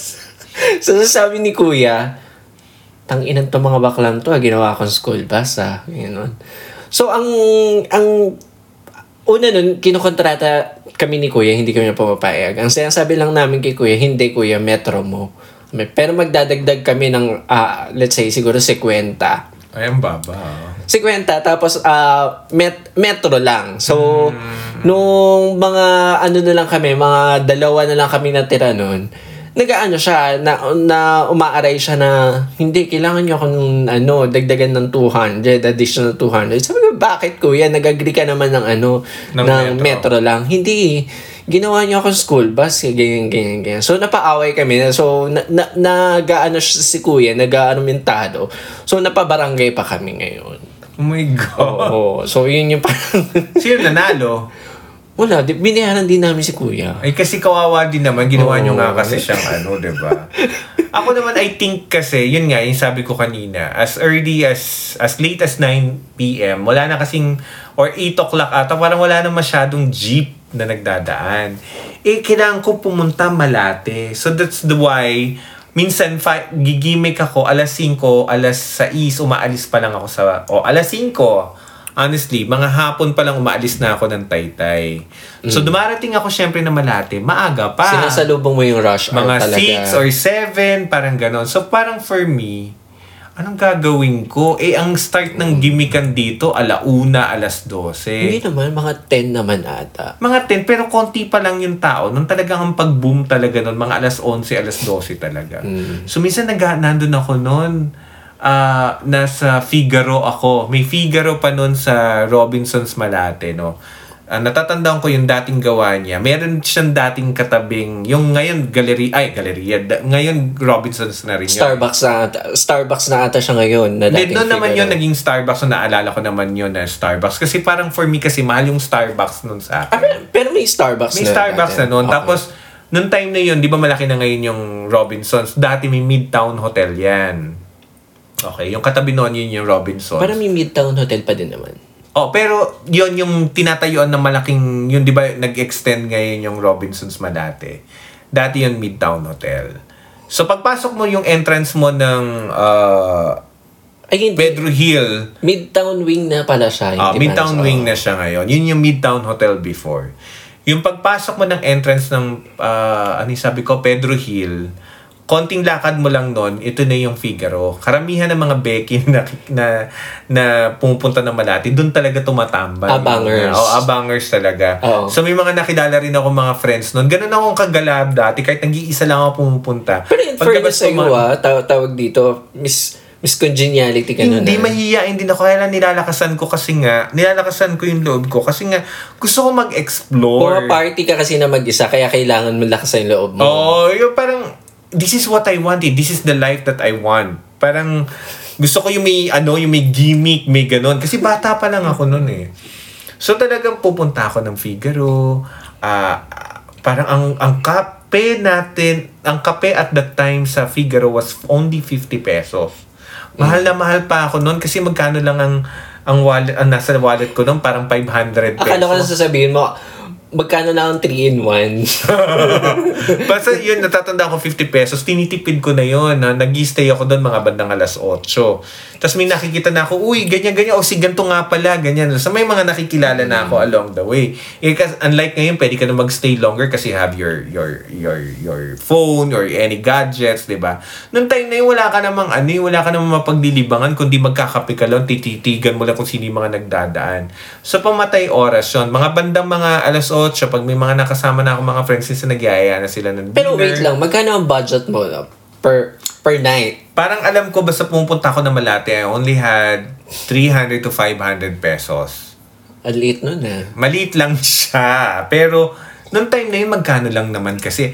So, sabi ni Kuya, tang-inan to mga baklang to, ginawa akong school bus, ah. Ganun. So, ang... ang una nun, kinukontrata kami ni Kuya, hindi kami na pumapayag. Ang sinasabi lang namin kay Kuya, hindi Kuya, metro mo. Pero magdadagdag kami ng, uh, let's say, siguro fifty. Ay, ang baba. fifty, tapos uh, met- metro lang. So, mm. nung mga ano na lang kami, mga dalawa na lang kami natira nun, nag-ano siya, na, na umaaray siya na, hindi, kailangan nyo akong ano, dagdagan ng two hundred, additional two hundred. Sabi ko, bakit Kuya? Nag-agree ka naman ng ano, ng, ng metro. metro lang. Hindi, ginawa niyo akong school bus, ganyan, ganyan, ganyan. So, napaaway kami. So, na, na, nag-ano si Kuya, nag-anumentado. So, napabarangay pa kami ngayon. Oh my God. Oo. So, yun yung parang... Sino nanalo? Wala, di, binayaran din namin si Kuya. Ay, kasi kawawa din naman. Ginawa oh. nyo nga kasi siyang ano, diba? Ako naman, I think kasi, yun nga, yung sabi ko kanina, as early as, as late as nine p.m., wala na kasing, or eight o'clock ata, parang wala na masyadong jeep na nagdadaan. Eh, kailangan ko pumunta Malate. So, that's the why, minsan, fi- gigimik ako, alas singko, alas sais, umaalis pa lang ako sa, o, alas singko. Honestly, mga hapon pa lang umaalis na ako ng Taytay. So, mm. dumarating ako syempre na Malate, maaga pa. Sinasalubong mo yung rush hour mga talaga. six or seven, parang ganon. So, parang for me, anong gagawin ko? Eh, ang start ng gimmickan dito, alauna, alas dose. Hindi naman, mga ten naman ata. Mga ten, pero konti pa lang yung tao. Nung talagang ang pag-boom talaga nun, mga alas onse, alas dose talaga. Mm. So, minsan nag- nandun ako nun, uh, nasa Figaro ako. May Figaro pa nun sa Robinsons Malate, no? Uh, natatandaan ko yung dating gawa niya. Meron siyang dating katabing, yung ngayon gallery, ay galleria, da, ngayon Robinsons na rin yun. Starbucks na ata, Starbucks na ata siya ngayon. Na Then, dating noon naman Figaro. yun, naging Starbucks. So, naalala ko naman yun na Starbucks. Kasi parang for me kasi mahal yung Starbucks nun sa Ah, akin. pero, pero may Starbucks May na. Starbucks dati. na noon. Okay. Tapos, noong time na yun, di ba malaki na ngayon yung Robinsons? Dati may Midtown Hotel yan. Okay, yung katabi noon yun yung Robinsons. Parang may Midtown Hotel pa din naman. Oh, pero yun yung tinatayuan ng malaking, yun di ba nag-extend ngayon yung Robinsons Malate. Dati yun Midtown Hotel. So pagpasok mo yung entrance mo ng uh, Ay, hindi. Pedro Hill, Midtown Wing na pala siya. ah, hindi Midtown pa- Wing na siya ngayon. Yun yung Midtown Hotel before. Yung pagpasok mo ng entrance ng, uh, ano yung sabi ko, Pedro Hill, konting lakad mo lang nun, ito na yung Figaro. Karamihan ng mga Becky na, na, na pumupunta ng Malati, doon talaga tumatambay. Abangers. Oo, abangers talaga. Oo. So may mga nakilala rin ako mga friends nun. Ganun akong kagalab dati, kahit nag-iisa lang ako pumupunta. Pero in Pagkabas fairness sa iyo, tuma- ah, taw- tawag dito, Miss Miss Congeniality ka nun. Hindi, ah. mahihiyain din ako. Kaya lang nilalakasan ko kasi nga, nilalakasan ko yung loob ko kasi nga, gusto ko mag-explore. Puma-party ka kasi na mag-isa, kaya kailangan mo lakas yung loob mo. Oo, yung parang, this is what I wanted. This is the life that I want. Parang, gusto ko yung may, ano, yung may gimmick, may ganon. Kasi bata pa lang ako nun eh. So talagang pupunta ako ng Figaro. Ah, parang ang, ang kape natin, ang kape at that time sa Figaro was only fifty pesos. Mahal na mahal pa ako nun kasi magkano lang ang ang wallet, ang nasa wallet ko nun, parang five hundred pesos. Akala ko na sasabihin mo, magkano na ang three in one? Basta yun, natatanda ko fifty pesos, tinitipid ko na yun. Ha? Nag-stay ako doon mga bandang alas otso. Tapos may nakikita na ako, uy, ganyan-ganyan, o si ganito nga pala, ganyan. So may mga nakikilala na ako along the way. Eh, kasi, unlike ngayon, pwede ka na magstay longer kasi you have your your your your phone or any gadgets, di ba? Noong time na yun, wala ka namang ano, wala ka namang mapaglilibangan, kundi magkakape ka lang, tititigan mo lang kung sino yung mga nagdadaan. So pamatay oras yun. Mga bandang mga alas otso, pag may mga nakasama na ako mga friends, since nagyayaya na sila ng dinner. Pero wait lang, magkano ang budget mo no? per per night? Parang alam ko, basta pumupunta ako ng Malate, I only had three hundred to five hundred pesos. Ang liit nun ah. Maliit lang siya. Pero, noong time na yun, magkano lang naman kasi.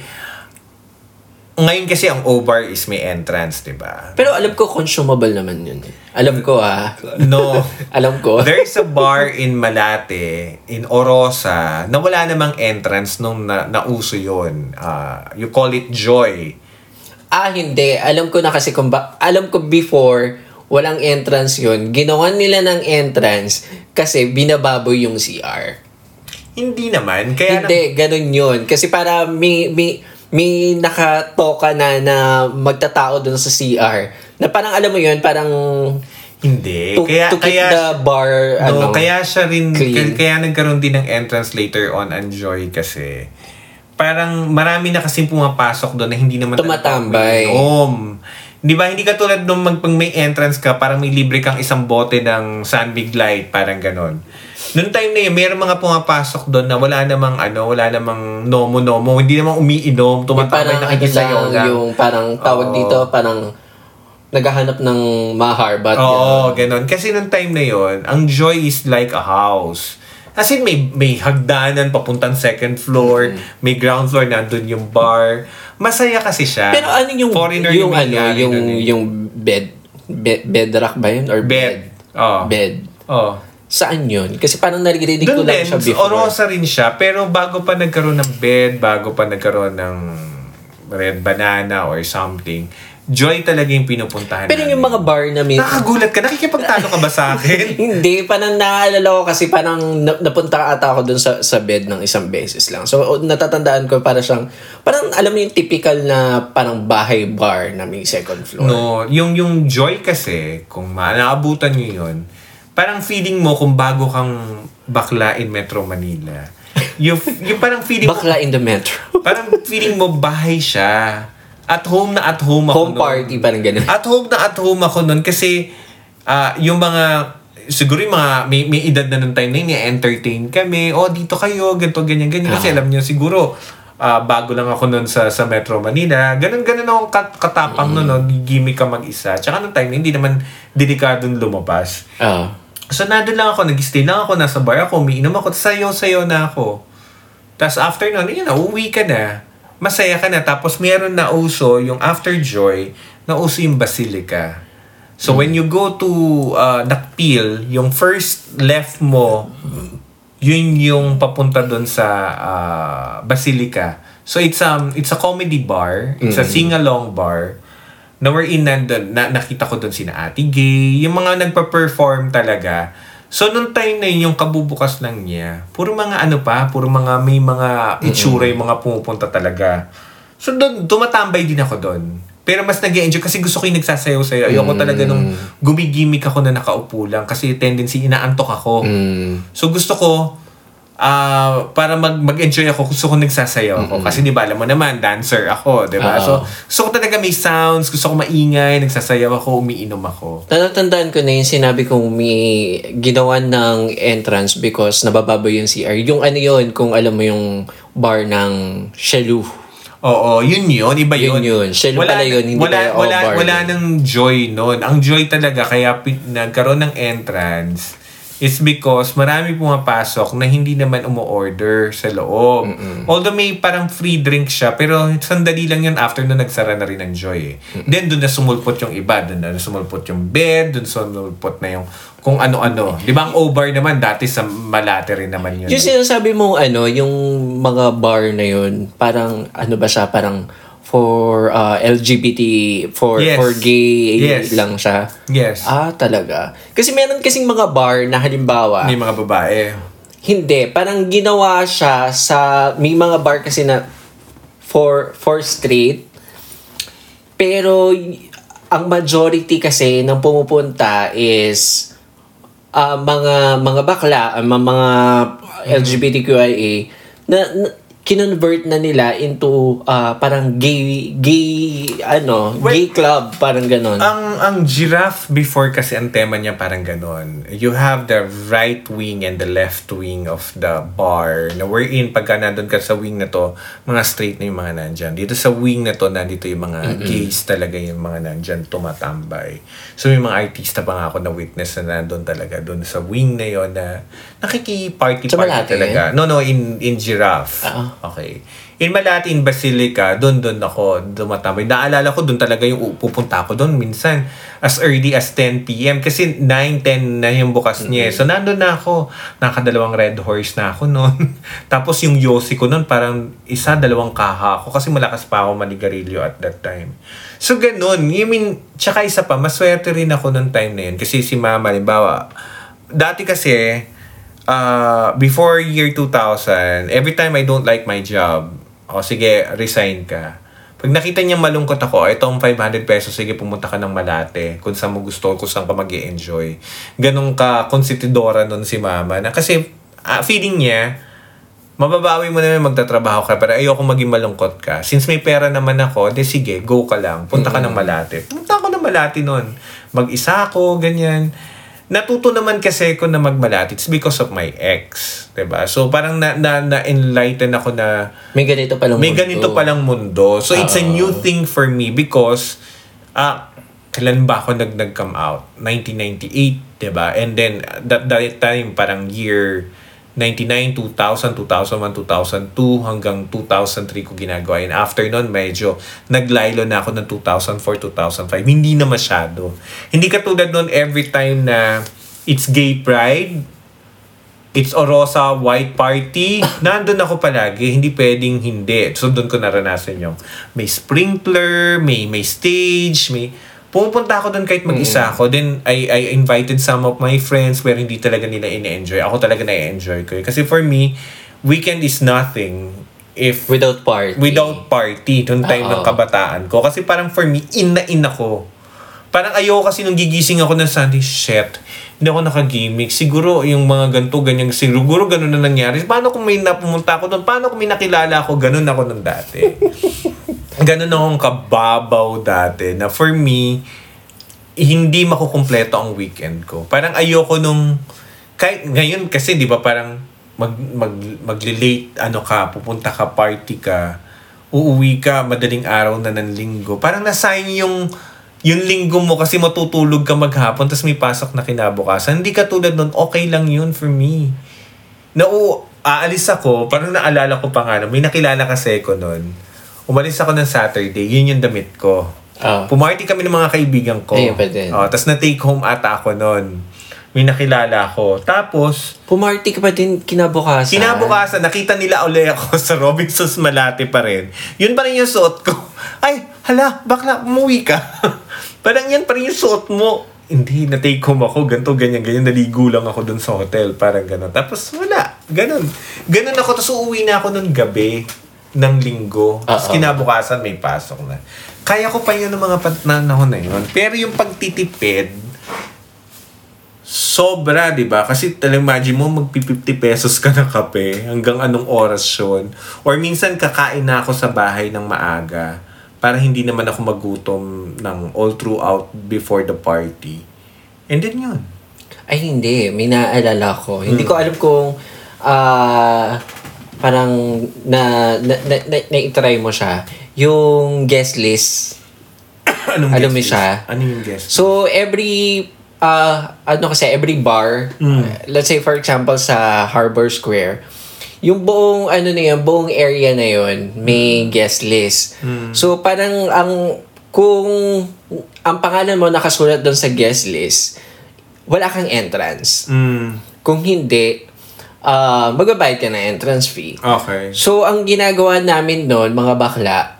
Ngayon kasi ang O-Bar is may entrance, di ba? Pero alam ko, consumable naman yun. eh. Alam ko ah. No. Alam ko. There's a bar in Malate, in Orosa, na wala namang entrance nung na, nauso yun. Uh, you call it Joy. Ah, hindi. Alam ko na kasi kung ba, alam ko before, walang entrance yun. Ginawan nila ng entrance kasi binababoy yung C R. Hindi naman. Kaya Hindi, ganun yun. Kasi para may, may, may nakatoka na na magtatao dun sa C R. Na parang alam mo yun, parang hindi. to, kaya, to keep kaya, the bar no, ano, kaya siya rin, clean. kaya, kaya nagkaroon din ng entrance later on ang Joy kasi parang marami na kasing pumapasok doon na hindi naman tumatambay. Um, di ba, hindi katulad nung mag, pag may entrance ka, parang may libre kang isang bote ng Sunbig Light, parang ganon. Noong time na yun, mayroong mga pumapasok doon na wala namang ano, wala namang nomo-nomo, hindi namang umiinom, tumatambay parang nakikisayaw ano lang, yung parang tawag Oo. dito, parang naghahanap ng mahar, but Oo, ganon. Kasi nung time na yon, ang Joy is like a house. As in, may, may hagdanan papuntang second floor, Mm-hmm. may ground floor, nandun yung bar. Masaya kasi siya. Pero ano yung Foreigner yung ano nangyari yung dun eh. yung bed bed bedrock ba yun or Bed. bed? Oo. Bed. Oh. Saan yun? Kasi parang naririnig ko Doon lang din, siya before. Orosa rin siya, pero bago pa nagkaroon ng bed, bago pa nagkaroon ng red banana or something, Joy talaga yung pinupuntahan Pero namin. yung mga bar na may... Nakagulat ka? Nakikipagtalo ka ba sa akin? Hindi, parang naaalala ko kasi parang na- napunta ata ako dun sa, sa bed ng isang beses lang. So, natatandaan ko para siyang, parang alam mo yung typical na parang bahay bar na may second floor. No, yung yung Joy kasi, kung maabutan nyo yun, parang feeling mo kung bago kang bakla in Metro Manila. Yung, yung parang feeling Bakla mo, in the metro. parang feeling mo bahay siya. at home na at home ako Home nun. party, parang ganun. At home na at home ako nun kasi ah, yung mga siguro yung mga may, may edad na nung time na yun, entertain kami. O, dito kayo, ganito, ganyan, ganyan. Kasi alam niyo siguro, ah, bago lang ako nun sa, sa Metro Manila. Ganun, ganun akong kat, katapang mm-hmm. nun, no? Gimmick ka mag-isa. Tsaka nung time na hindi naman delikadong lumabas. Oo. So, nandun lang ako, nag-stay lang ako, nasa bar ako, umiinom ako, sayo-sayo na ako. Tapos after nun, yun na, uwi ka na. Masaya ka na. Tapos meron na uso, yung after joy, na uso yung Basilica. So, when you go to uh, Nakpil, yung first left mo, yun yung papunta doon sa uh, Basilica. So, it's um it's a comedy bar. It's mm-hmm. a sing-along bar. Na wherein nandun, na, nakita ko doon sina Ate Gay, yung mga nagpa-perform talaga. So, nung time na yun, yung kabubukas lang niya, puro mga ano pa, puro mga may mga itsura yung mga pumupunta talaga. So, doon, tumatambay din ako doon. Pero mas nag-enjoy kasi gusto ko yung nagsasayaw-sayaw. Ayoko mm. talaga nung gumigimik ako na nakaupo lang kasi tendency inaantok ako. Mm. So gusto ko, uh, para mag- mag-enjoy ako, gusto ko nagsasayaw ako. Mm-hmm. Kasi di ba, alam mo naman, dancer ako, di ba? So gusto ko talaga may sounds, gusto ko maingay, nagsasayaw ako, umiinom ako. Tatandaan ko na yung sinabi kong may ginawa ng entrance because nabababa yung C R. Yung ano yun, kung alam mo yung bar ng Shelu. Oo, yun yun. Iba yun. Yun yun. Shell pala yun. Hindi wala, pa wala, bar wala yun. nang joy nun. Ang joy talaga, kaya pin- nagkaroon ng entrance is because marami pumapasok na hindi naman umu-order sa loob. Mm-mm. Although may parang free drink siya, pero sandali lang yun after na nagsara na rin ang joy. Eh. Then, doon na sumulpot yung iba. Doon na sumulpot yung bed. Doon sumulpot na yung kung ano-ano. Di ba ang O-Bar naman, dati sa Malate rin naman yun. Yung sinasabi mong ano, yung mga bar na yun, parang ano ba siya, parang for uh, L G B T, for yes. for gay yes. lang siya. Yes. Ah, talaga. Kasi meron kasing mga bar na halimbawa, may mga babae. Hindi, parang ginawa siya sa may mga bar kasi na for for straight. Pero ang majority kasi ng pumupunta is uh, mga mga bakla, uh, mga L G B T Q I A na, na kinonvert na nila into uh, parang gay gay ano well, gay club, parang ganon. Ang ang Giraffe before kasi ang tema niya parang ganon. You have the right wing and the left wing of the bar. Na wherein pagka nandun ka sa wing na to, mga straight na yung mga nandyan. Dito sa wing na to, nandito yung mga mm-hmm. gays talaga yung mga nandyan tumatambay. So may mga artista pa nga ako na witness na nandun talaga doon sa wing na yon na nakiki-party-party talaga. No, no, in in Giraffe. Uh-huh. Okay. In Malate, in Basilica, doon doon ako dumatambay. Naalala ko doon talaga yung pupunta ako doon minsan as early as ten p.m. kasi nine, ten na yung bukas niya. Mm-hmm. So nandun na ako. Nakadalawang Red Horse na ako noon. Tapos yung Yossi ko noon parang isa, dalawang kaha ako kasi malakas pa ako manigarilyo at that time. So ganun. I mean, tsaka isa pa, maswerte rin ako noong time na yun. Kasi si Mama, halimbawa, dati kasi Uh, before year two thousand, every time I don't like my job, o sige, resign ka. Pag nakita niya malungkot ako, itong five hundred pesos, sige, pumunta ka ng Malate, kung saan mo gusto, kung saan ka mag-i-enjoy. Ganun ka, konsitidora nun si Mama. Na, kasi, uh, feeling niya, mababawi mo naman magtatrabaho ka, pero ayoko maging malungkot ka. Since may pera naman ako, de sige, go ka lang. Punta ka mm-hmm. ng Malate. Punta ako ng Malate nun. Mag-isa ako, ganyan. Natuto naman kasi ko na magmalati. It's because of my ex. Diba? So, parang na, na, na-enlighten ako na may ganito palang may mundo. ganito palang mundo. So, uh-oh. It's a new thing for me because uh, kailan ba ako nag, nag-come out? nineteen ninety-eight, diba? And then, that, that time, parang year ninety-nine, two thousand, two thousand one, two thousand two, hanggang two thousand three ko ginagawa. And after nun, medyo naglaylo na ako ng two thousand four, two thousand five. Hindi na masyado. Hindi katulad nun every time na it's gay pride, it's Orosa white party, nandun ako palagi. Hindi pwedeng hindi. So, doon ko naranasan yung may sprinkler, may, may stage, may... Pumunta ako doon kahit mag-isa ako. Then, I, I invited some of my friends where hindi talaga nila ine-enjoy. Ako talaga na-enjoy ko. Kasi for me, weekend is nothing if... Without party. Without party. Noong time Uh-oh. ng kabataan ko. Kasi parang for me, in na in ako. Parang ayoko kasi nung gigising ako ng Sunday, shit, hindi ako naka-gimmick. Siguro yung mga ganito, ganyan, siguro ganun na nangyari. Paano kung may napumunta ako doon? Paano kung may nakilala ako? Ganun ako nung dati. ganun akong kababaw dati na for me, hindi makukumpleto ang weekend ko. Parang ayoko nung, kahit ngayon kasi, di ba, parang mag, mag, magli-late, ano ka, pupunta ka, party ka, uuwi ka, madaling araw na ng linggo. Parang nasayang yung, yung linggo mo kasi matutulog ka maghapon tapos may pasok na kinabukasan. Hindi katulad nun, okay lang yun for me. Na o, aalis ako, parang naalala ko pa nga, may nakilala kasi ko nun. Umalis ako ng Saturday, yun yung damit ko. Oh. Pumarty kami ng mga kaibigan ko. Ayun pa din. Oh, tapos na-take home ata ako nun. May nakilala ako. Tapos, pumarty ka pa din kinabukasan. Kinabukasan, nakita nila uli ako sa Robinsons Malate pa rin. Yun pa rin yung suot ko. Ay, hala, bakla, umuwi ka. Parang yan pa rin yung suot mo. Hindi, na-take home ako, ganito, ganyan, ganyan. Naligo lang ako dun sa hotel, parang gano'n. Tapos wala, gano'n. Gano'n ako, tapos uuwi na ako nung gabi ng linggo. Tapos Uh-oh. kinabukasan, may pasok na. Kaya ko pa yun ng mga panahon na yun. Pero yung pagtitipid, sobra, di ba? Kasi talagang imagine mo, magpi-fifty pesos ka ng kape hanggang anong oras yun. Or minsan kakain na ako sa bahay ng maaga para hindi naman ako magutom ng all throughout before the party. And then yun. Ay, hindi. May naaalala ko. Hmm. Hindi ko alam kung uh, parang na, na, na, na, na-try mo siya. Yung guest list. Anong alam guest mo list? siya? Ano yung guest list? So, every uh, ano kasi, every bar, Mm. uh, let's say for example sa Harbor Square, yung buong ano na yun, buong area na yun, may mm. guest list. Mm. So, parang ang kung ang pangalan mo nakasulat doon sa guest list, wala kang entrance. Mm. Kung hindi, uh, magbabayad ka ng entrance fee. Okay. So, ang ginagawa namin noon, mga bakla,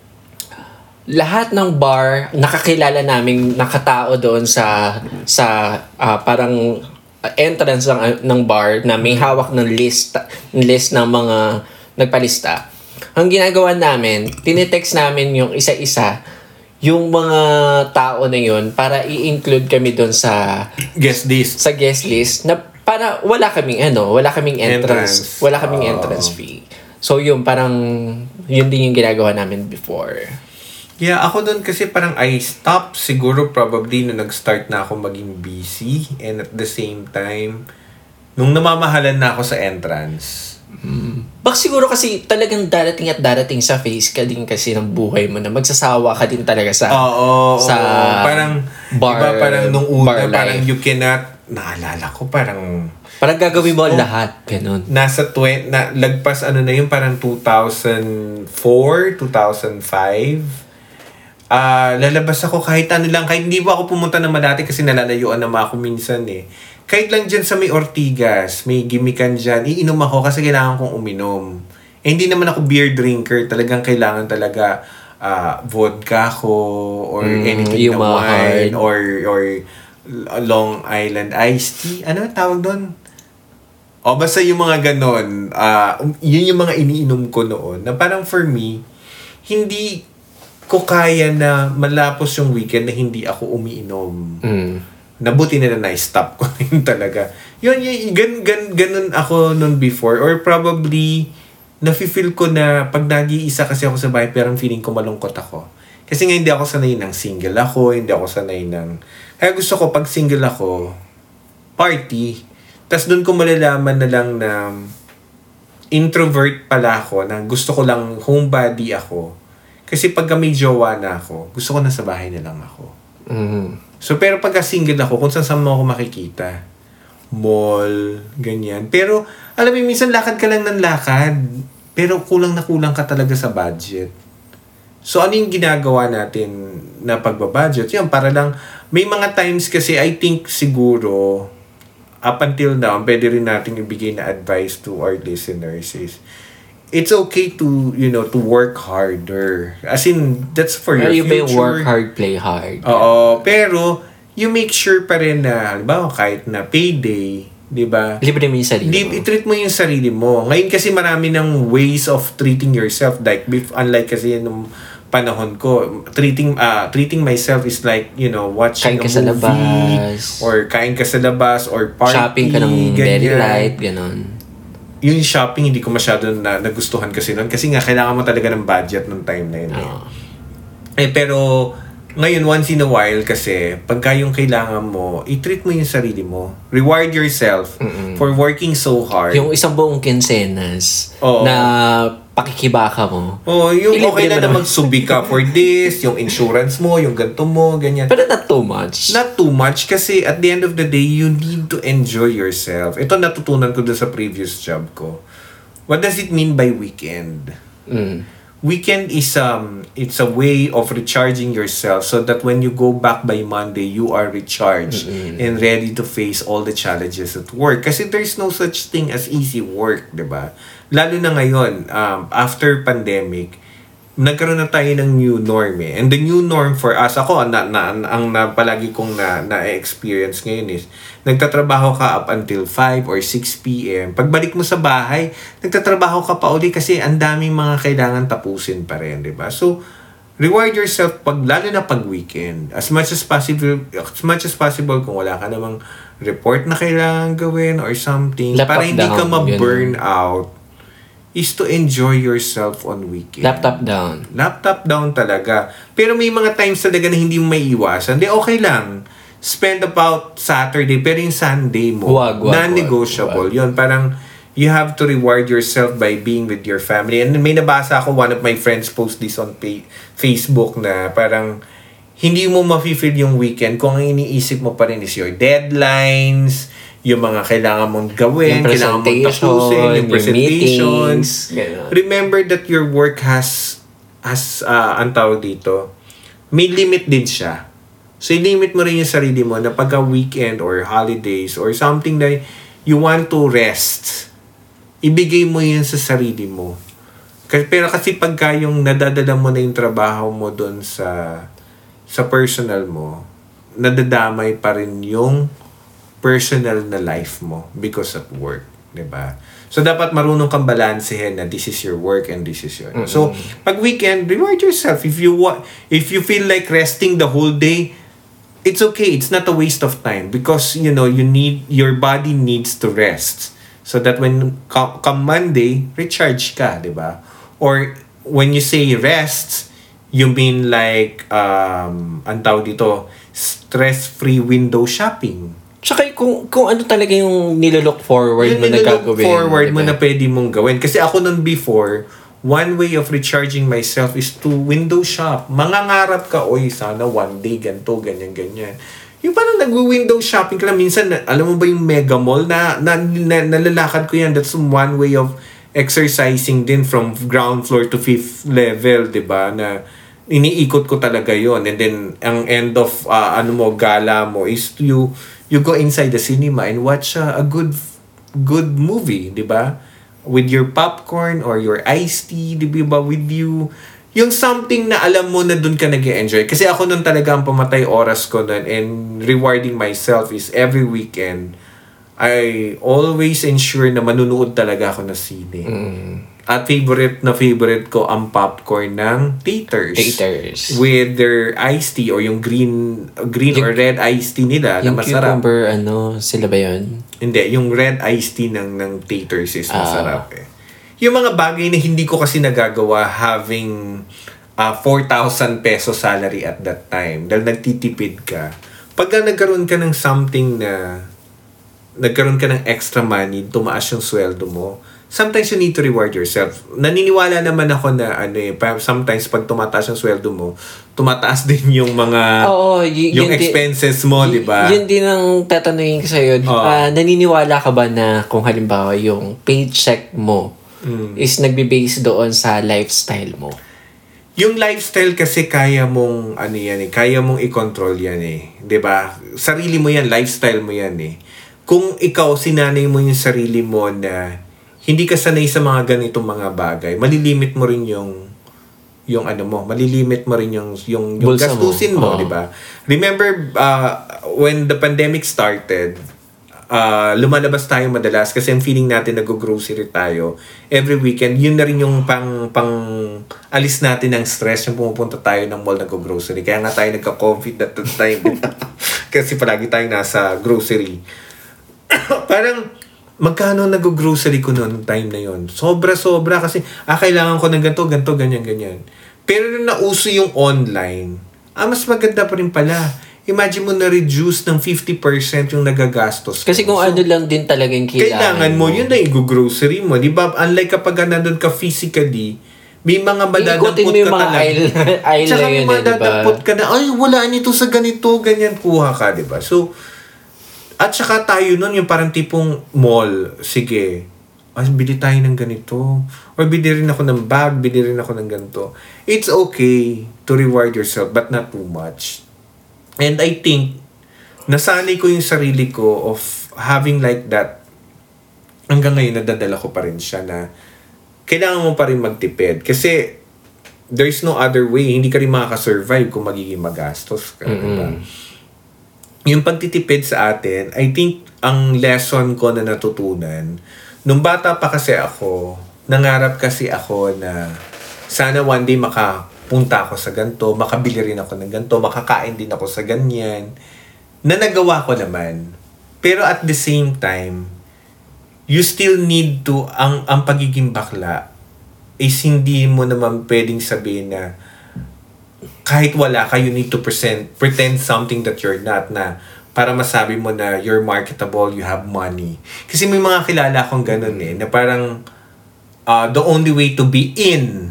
lahat ng bar, nakakilala namin nakatao doon sa sa uh, parang entrance ng, ng bar na may hawak ng list, list ng mga nagpalista. Ang ginagawa namin, tinetext namin yung isa-isa, yung mga tao na yun para i-include kami doon sa guest list. Sa guest list na para wala kaming ano, wala kaming entrance, Entrance. wala kaming Oh. entrance fee. So yun, parang yun din yung ginagawa namin before. Yeah, ako doon kasi parang I stopped siguro probably nung nag-start na ako maging busy and at the same time nung namamahalan na ako sa entrance. Mm. Bak siguro kasi talagang darating at darating sa phase ka din kasi ng buhay mo na magsasawa ka din talaga sa Oo, sa oo. Parang bar, diba, parang nung una bar parang life. you cannot naalala ko parang Parang gagawin mo oh, lahat, ganun. Nasa twenty na lagpas ano na yun parang two thousand four, two thousand five. Ah, uh, lalabas ako kahit ano lang, kahit hindi pa ako pumunta ng Malate kasi nalalayuan naman ako minsan eh. Kahit lang dyan sa may Ortigas, may gimikan dyan, iinom ako kasi kailangan kong uminom. Eh, hindi naman ako beer drinker, talagang kailangan talaga uh, vodka ko or mm, anything na wine or or Long Island iced tea. Ano tawag doon? O basta yung mga ganon, uh, yun yung mga iniinom ko noon na parang for me, hindi ko kaya na malapos yung weekend na hindi ako umiinom. Mm. Nabuti na na na-stop ko rin talaga. Yun, yun gan, gan, ganun ako noon before. Or probably, nafe-feel ko na pag nag-iisa kasi ako sa bahay, parang feeling ko malungkot ako. Kasi nga hindi ako sanay ng single ako, hindi ako sanay ng... Kaya gusto ko, pag single ako, party. Tapos doon ko malalaman na lang na introvert pala ako, na gusto ko lang homebody ako. Kasi pagka may jowa na ako, gusto ko na sa bahay na lang ako. Mm. So, pero pagka single ako, kung saan saan mo ako makikita, mall, ganyan. Pero, alam mo, minsan lakad ka lang ng lakad, pero kulang na kulang ka talaga sa budget. So, ano yung ginagawa natin na pagbabudget? Yan, para lang, may mga times kasi, I think siguro, up until now, pwede rin natin ibigay na advice to our listeners is, it's okay to, you know, to work harder. As in, that's for your you future. may work hard, play hard. Oo, pero you make sure pa rin na, halimbawa, kahit na payday, di ba? Libre mo yung sarili Di, mo. i-treat mo yung sarili mo. Ngayon kasi marami ng ways of treating yourself. Like, bef- unlike kasi nung panahon ko, treating uh, treating myself is like, you know, watching Kain a ka sa movie, labas. or kain ka sa labas, or party, Shopping ka ng ganyan. very light, ganon. yung shopping, hindi ko masyado na nagustuhan kasi noon. Kasi nga, kailangan mo talaga ng budget ng time na yun. Eh. Oo. Eh, pero, ngayon, once in a while kasi, pagka yung kailangan mo, i-treat mo yung sarili mo. Reward yourself Mm-mm. for working so hard. Yung isang buong kinsenas Oo. na pakikibaka mo. Oh, yung Ilibre okay na mo na naman. magsubi ka for this, yung insurance mo, yung ganito mo, ganyan. Pero not too much. Not too much kasi at the end of the day, you need to enjoy yourself. Ito natutunan ko doon sa previous job ko. What does it mean by weekend? Mm. Weekend is um it's a way of recharging yourself so that when you go back by Monday, you are recharged Mm-mm. and ready to face all the challenges at work. Kasi there's no such thing as easy work, 'di ba? Lalo na ngayon, um, after pandemic, nagkaroon na tayo ng new norm eh. And the new norm for us, ako, na, na, ang na, palagi kong na, na-experience ngayon is, nagtatrabaho ka up until five or six p.m. Pagbalik mo sa bahay, nagtatrabaho ka pa uli kasi ang daming mga kailangan tapusin pa rin, di ba? So, reward yourself, pag, lalo na pag weekend. As much as possible, as much as possible, kung wala ka namang report na kailangan gawin or something, Laptop para hindi ka down, ma-burn out, is to enjoy yourself on weekend. Laptop down. Laptop down talaga. Pero may mga times talaga na hindi mo may iwasan. Di, okay lang. Spend about Saturday, pero yung Sunday mo, Wag, wag, non-negotiable. wag, wag. Yun, parang you have to reward yourself by being with your family. And may nabasa ako, one of my friends post this on pay, Facebook na parang hindi mo ma-feel yung weekend kung ang iniisip mo pa rin is your deadlines, yung mga kailangan mong gawin, Yung kailangan mong presentation, tapusin, yung yung presentations. meetings, ganun. Remember that your work has, has uh, ang tawag dito, may limit din siya. So, i-limit mo rin yung sarili mo na pagka weekend or holidays or something that you want to rest, ibigay mo yun sa sarili mo. Kasi, pero kasi pagka yung nadadala mo na yung trabaho mo doon sa sa personal mo, nadadamay pa rin yung personal na life mo because of work, 'di ba? So dapat marunong kang balansehin na this is your work and this is your. Mm-hmm. So pag weekend, reward yourself if you want, if you feel like resting the whole day, it's okay. It's not a waste of time because you know you need your body needs to rest so that when come, come Monday, recharge ka, 'di ba? Or when you say rest, you mean like um ang tawag dito, stress-free window shopping. Tsaka kung, kung ano talaga yung nilolook forward Yun mo na yung gagawin. forward mo diba? na pwede mong gawin. Kasi ako nun before, one way of recharging myself is to window shop. Mangangarap ka, oy, sana one day, ganito, ganyan, ganyan. Yung parang nag-window shopping ka lang. Minsan, alam mo ba yung mega mall na, na, na nalalakad ko yan. That's one way of exercising din from ground floor to fifth level, di ba? Na iniikot ko talaga yon. And then, ang end of, uh, ano mo, gala mo is you you go inside the cinema and watch uh, a good good movie, di ba? With your popcorn or your iced tea, di ba? With you. Yung something na alam mo na dun ka nag-enjoy. Kasi ako nun talaga ang pamatay oras ko nun and rewarding myself is every weekend, I always ensure na manunood talaga ako ng sine. Mm. At favorite na favorite ko ang popcorn ng Taters. Taters. With their iced tea or yung green green Yung- or red iced tea nila na Yung masarap. cucumber, ano, sila ba yun? Hindi, yung red iced tea ng, ng Taters is Ah. masarap eh. Yung mga bagay na hindi ko kasi nagagawa having uh, four thousand pesos salary at that time dahil nagtitipid ka. Pagka nagkaroon ka ng something na nagkaroon ka ng extra money, tumaas yung sweldo mo, sometimes you need to reward yourself. Naniniwala naman ako na ano eh, pa- sometimes pag tumataas yung sweldo mo, tumataas din yung mga Oo, y- yung yun di- expenses mo, y- di ba? Yun din ang tatanungin ko sa'yo. Oo. Ah, naniniwala ka ba na kung halimbawa yung paycheck mo Mm. is nagbe-base doon sa lifestyle mo? Yung lifestyle kasi kaya mong ano yan eh, kaya mong i-control yan eh, 'di ba? Sarili mo yan, lifestyle mo yan eh. Kung ikaw sinanay mo yung sarili mo na hindi ka sanay sa mga ganitong mga bagay, malilimit mo rin yung yung ano mo, malilimit mo rin yung yung, yung Bulsa mo. gastusin mo, Oo. 'di ba? Remember uh, when the pandemic started, uh, lumalabas tayo madalas kasi ang feeling natin nag-grocery tayo every weekend. Yun na rin yung pang pang alis natin ng stress, yung pumupunta tayo ng mall nag-grocery. Kaya nga tayo nagka-COVID that time kasi palagi tayong nasa grocery. Parang magkano nag-grocery ko noon time na yon? Sobra-sobra kasi, ah, kailangan ko ng ganito, ganito, ganyan, ganyan. Pero nung nauso yung online, ah, mas maganda pa rin pala. Imagine mo na-reduce ng fifty percent yung nagagastos. Kasi kung so, ano lang din talaga yung kailangan, kailangan mo, mo, yun na i-grocery mo. Di ba? Unlike kapag nandun ka physically, may mga madadampot ka talaga. Aisle, aisle Tsaka na may yun, madadampot diba? ka na, ay, wala nito sa ganito, ganyan, kuha ka, di ba? So, at saka tayo nun, yung parang tipong mall, sige, ay, bili tayo ng ganito. Or bili rin ako ng bag, bili rin ako ng ganito. It's okay to reward yourself, but not too much. And I think, nasanay ko yung sarili ko of having like that. Hanggang ngayon, nadadala ko pa rin siya na kailangan mo pa rin magtipid. Kasi, there's no other way. Hindi ka rin makakasurvive kung magiging magastos ka. Mm-hmm. Diba? Yung pagtitipid sa atin, I think, ang lesson ko na natutunan, nung bata pa kasi ako, nangarap kasi ako na sana one day makapunta ako sa ganito, makabili rin ako ng ganito, makakain din ako sa ganyan, na nagawa ko naman. Pero at the same time, you still need to, ang, ang pagiging bakla, is hindi mo naman pwedeng sabihin na kahit wala ka, you need to present, pretend something that you're not, na para masabi mo na you're marketable, you have money. Kasi may mga kilala akong ganun eh, na parang uh, the only way to be in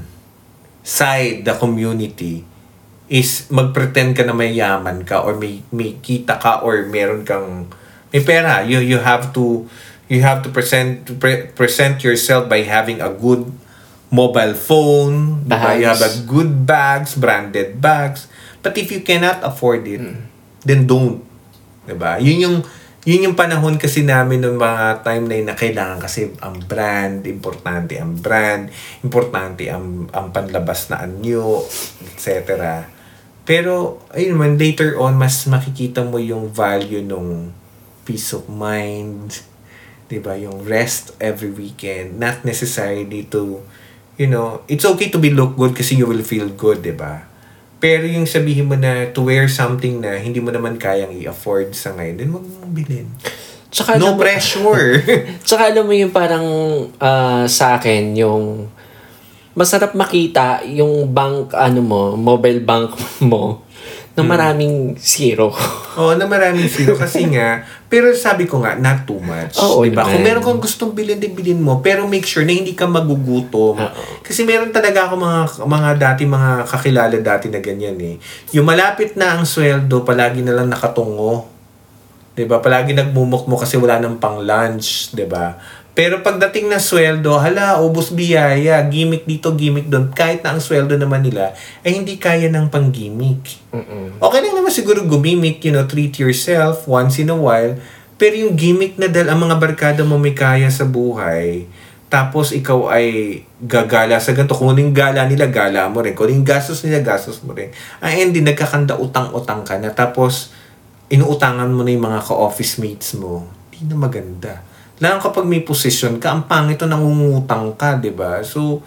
side the community is magpretend ka na may yaman ka or may, may kita ka or meron kang may pera. You, you have to you have to present pre- present yourself by having a good mobile phone, diba? You have a good bags, branded bags. But if you cannot afford it, mm. then don't. Diba? Yun yung, yun yung panahon kasi namin ng mga time na yun na kailangan kasi ang brand, importante ang brand, importante ang, ang panlabas na anyo, et cetera. Pero, ayun man, later on, mas makikita mo yung value nung peace of mind, diba? Yung rest every weekend, not necessarily to you know, it's okay to be look good kasi you will feel good, di ba? Pero yung sabihin mo na to wear something na hindi mo naman kayang i-afford sa ngayon, then wag mong bilhin. Tsaka no pressure. Tsaka alam mo yung parang uh, sa akin, yung masarap makita yung bank, ano mo, mobile bank mo, na maraming zero. Oo, na maraming zero. Kasi nga, pero sabi ko nga, not too much. Oo, diba? naman. Kung meron kang gustong bilhin, din bilhin mo. Pero make sure na hindi ka magugutom. Oo. Kasi meron talaga ako mga, mga dati, mga kakilala dati na ganyan eh. Yung malapit na ang sweldo, palagi na lang nakatungo. Diba? Palagi nagmumukmo kasi wala nang pang lunch. Diba? Pero pagdating na sweldo, hala, ubos biyaya, gimmick dito, gimmick doon. Kahit na ang sweldo naman nila, ay hindi kaya ng pang-gimmick. Mm-mm. Okay lang naman siguro gumimik, you know, treat yourself once in a while. Pero yung gimmick na dahil ang mga barkada mo may kaya sa buhay, tapos ikaw ay gagala sa ganito. Kung anong gala nila, gala mo rin. Kung anong gastos nila, gastos mo rin. Ay, hindi, nagkakanda utang-utang ka na. Tapos, inuutangan mo na yung mga ka-office mates mo. Hindi na maganda. Lalo kapag may position ka, ang pangit ito nangungutang ka, di ba? So,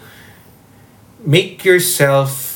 make yourself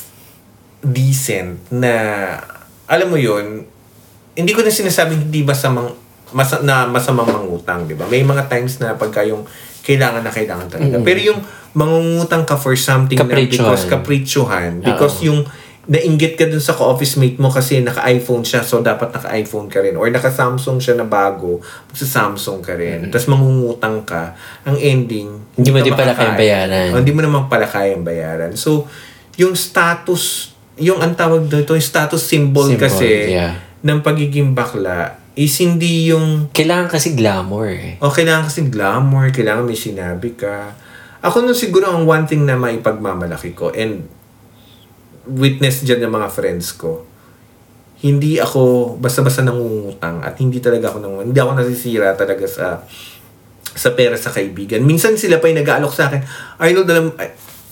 decent na, alam mo yun, hindi ko na sinasabing hindi masamang, masa, na masamang mangutang, di ba? May mga times na pagka yung kailangan na kailangan talaga. Mm-hmm. Pero yung mangungutang ka for something na because kapritsyohan, because Uh-oh. yung nainggit ka dun sa ka-office mate mo kasi naka-iPhone siya, so dapat naka-iPhone ka rin. Or naka-Samsung siya na bago, magsa-Samsung ka rin. Mm-hmm. Tapos mangungutang ka. Ang ending, hindi mo din pala kayang bayaran. O, hindi mo naman pala kayang bayaran. So, yung status, yung ang tawag doon, yung status symbol, symbol kasi yeah. ng pagiging bakla is hindi yung... Kailangan kasi glamour eh. O, kailangan kasi glamour, kailangan may sinabi ka. Ako nun siguro ang one thing na maipagmamalaki ko, and witness dyan ng mga friends ko, hindi ako basta-basta nangungutang at hindi talaga ako nangungutang. Hindi ako nasisira talaga sa sa pera sa kaibigan. Minsan sila pa yung nag-aalok sa akin, Arnold, alam, ay,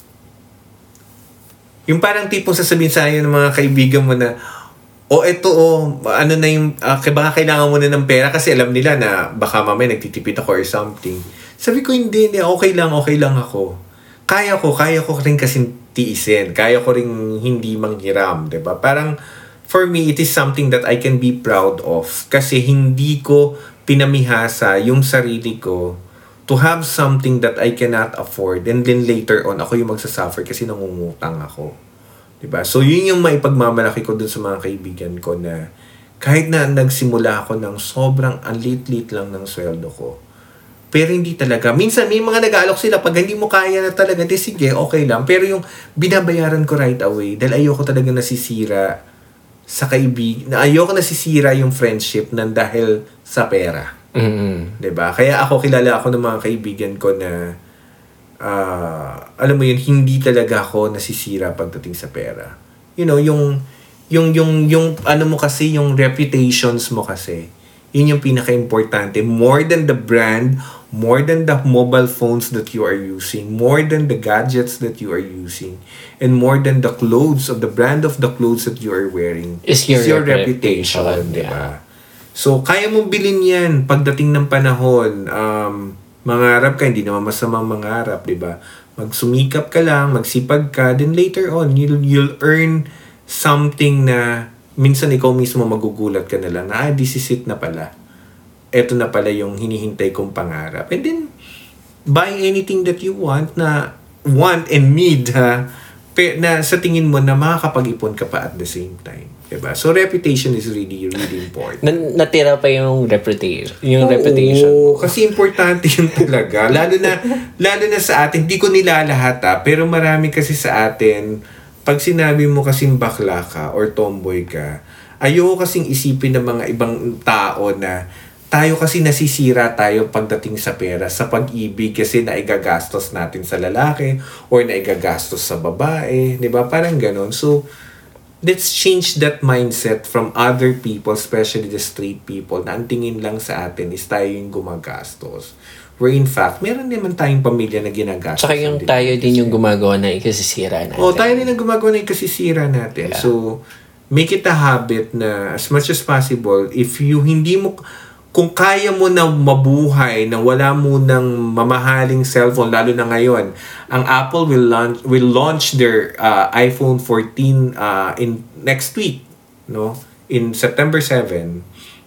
yung parang tipong sasabihin sa akin ng mga kaibigan mo na, o oh, eto, oh, ano na yung, uh, baka kailangan mo na ng pera kasi alam nila na baka mamaya nagtitipid ako or something. Sabi ko, hindi, hindi, okay lang, okay lang ako. Kaya ko, kaya ko rin kasi tiisin. Kaya ko rin hindi manghiram, diba? Parang, for me, it is something that I can be proud of. Kasi hindi ko pinamihasa yung sarili ko to have something that I cannot afford and then later on ako yung magsasuffer kasi nangungutang ako. Diba? So yun yung maipagmamalaki ko dun sa mga kaibigan ko na kahit na nagsimula ako ng sobrang alit-lit lang ng sweldo ko, pero hindi talaga. Minsan may mga nag-aalok sila pag hindi mo kaya na talaga, di sige, okay lang. Pero yung binabayaran ko right away dahil ayoko talaga nasisira sa kaibig, na ayoko nasisira yung friendship nan dahil sa pera. Mm-hmm. 'Di ba? Kaya ako kilala ako ng mga kaibigan ko na uh, alam mo yun, hindi talaga ako nasisira pagdating sa pera. You know, yung yung yung yung ano mo kasi, yung reputations mo kasi. Yun yung pinaka-importante, more than the brand, more than the mobile phones that you are using, more than the gadgets that you are using, and more than the clothes of the brand of the clothes that you are wearing. Is your, is your reputation, reputation, 'di yeah. ba? So, kaya mong bilhin yan pagdating ng panahon. Um, mangarap ka, hindi naman masamang mangarap, di ba? Magsumikap ka lang, magsipag ka, then later on, you'll, you'll earn something na minsan ikaw mismo magugulat ka na lang, ah, this is it na pala. Eto na pala yung hinihintay kong pangarap. And then, buy anything that you want na want and need, ha? Pe, na sa tingin mo na makakapag-ipon ka pa at the same time. Diba? So, reputation is really, really important. Na, natira pa yung reputation. Yung Oo, reputation. Kasi importante yun talaga. Lalo na, lalo na sa atin, di ko nilalahat ha, pero marami kasi sa atin, pag sinabi mo kasing bakla ka or tomboy ka, ayoko kasing isipin ng mga ibang tao na tayo kasi nasisira tayo pagdating sa pera, sa pag-ibig kasi naigagastos natin sa lalaki or naigagastos sa babae. Diba? Parang ganon. So, let's change that mindset from other people, especially the straight people, na ang tingin lang sa atin is tayo yung gumagastos. Where in fact, meron naman tayong pamilya na ginagastos. Tsaka yung tayo din yung gumagawa na ikasisira natin. O, tayo din ang gumagawa na ikasisira natin. Yeah. So, make it a habit na as much as possible, if you hindi mo, kung kaya mo na mabuhay na wala mo ng mamahaling cellphone, lalo na ngayon, ang Apple will launch will launch their uh, iPhone fourteen uh, in next week, no? In September seventh.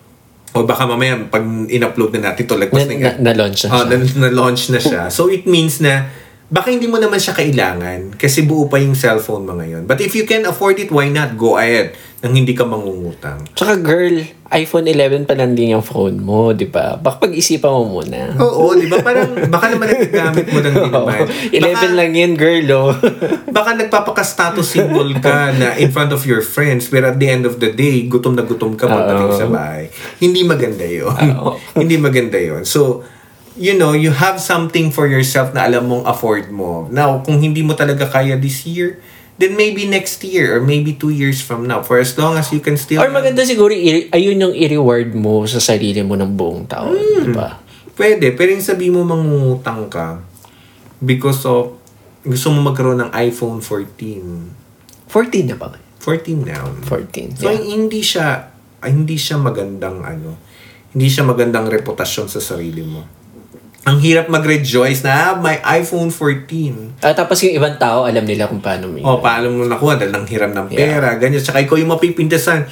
O baka mamaya pag in-upload na natin to, like, na, na, na-launch na siya. Uh, na, na-launch na siya. So it means na baka hindi mo naman siya kailangan kasi buo pa yung cellphone mo ngayon. But if you can afford it, why not? Go ahead nang hindi ka mangungutang. Tsaka girl, iPhone eleven pa lang din yung phone mo, di ba? Baka pag-isipan mo muna. Oo, di ba? Parang baka naman nagagamit mo lang din naman. eleven Baka, lang yun, girl, oh. baka nagpapaka-status symbol ka na in front of your friends, pero at the end of the day, gutom na gutom ka pagdating sa bahay. Hindi maganda yun. Hindi maganda yun. So, you know, you have something for yourself na alam mong afford mo. Now, kung hindi mo talaga kaya this year, then maybe next year or maybe two years from now, for as long as you can still... Or maganda siguro, i- ayun yung i-reward mo sa sarili mo ng buong taon, hmm. di ba? Pwede, pero yung sabi mo mangungutang ka because of gusto mo magkaroon ng iPhone fourteen. fourteen na ba? fourteen now. fourteen, So, yeah. hindi siya, ay, hindi siya magandang ano, hindi siya magandang reputasyon sa sarili mo. Ang hirap mag-rejoice na, ah, may iPhone fourteen. Ah, tapos yung ibang tao, alam nila kung paano mo yun. O, paano mo nakuha? Dahil nang hiram ng pera, yeah. Ganyan. Tsaka ikaw yung mapipintasan.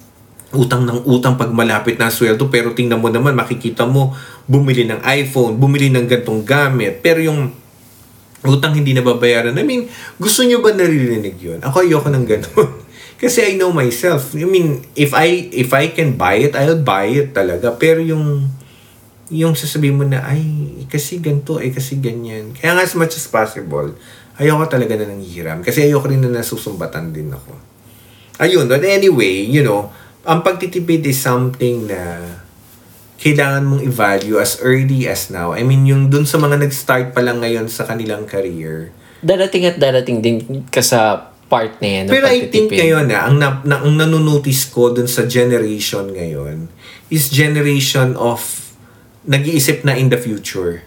Utang ng utang pag malapit na sweldo, pero tingnan mo naman, makikita mo, bumili ng iPhone, bumili ng gantong gamit. Pero yung utang hindi nababayaran. I mean, gusto nyo ba naririnig yun? Ako, ayoko ng gano'n. Kasi I know myself. I mean, if I if I can buy it, I'll buy it talaga. Pero yung yung sasabihin mo na, ay, kasi ganito, ay, kasi ganyan. Kaya nga as much as possible, ayoko talaga na nanghihiram. Kasi ayoko rin na nasusumbatan din ako. Ayun, but anyway, you know, ang pagtitipid is something na kailangan mong i-value as early as now. I mean, yung dun sa mga nag-start pa lang ngayon sa kanilang career. Darating at darating din ka sa part na yan. Pero I think ngayon na, ang, na, na, ang nanonotice ko dun sa generation ngayon is generation of nag-iisip na in the future.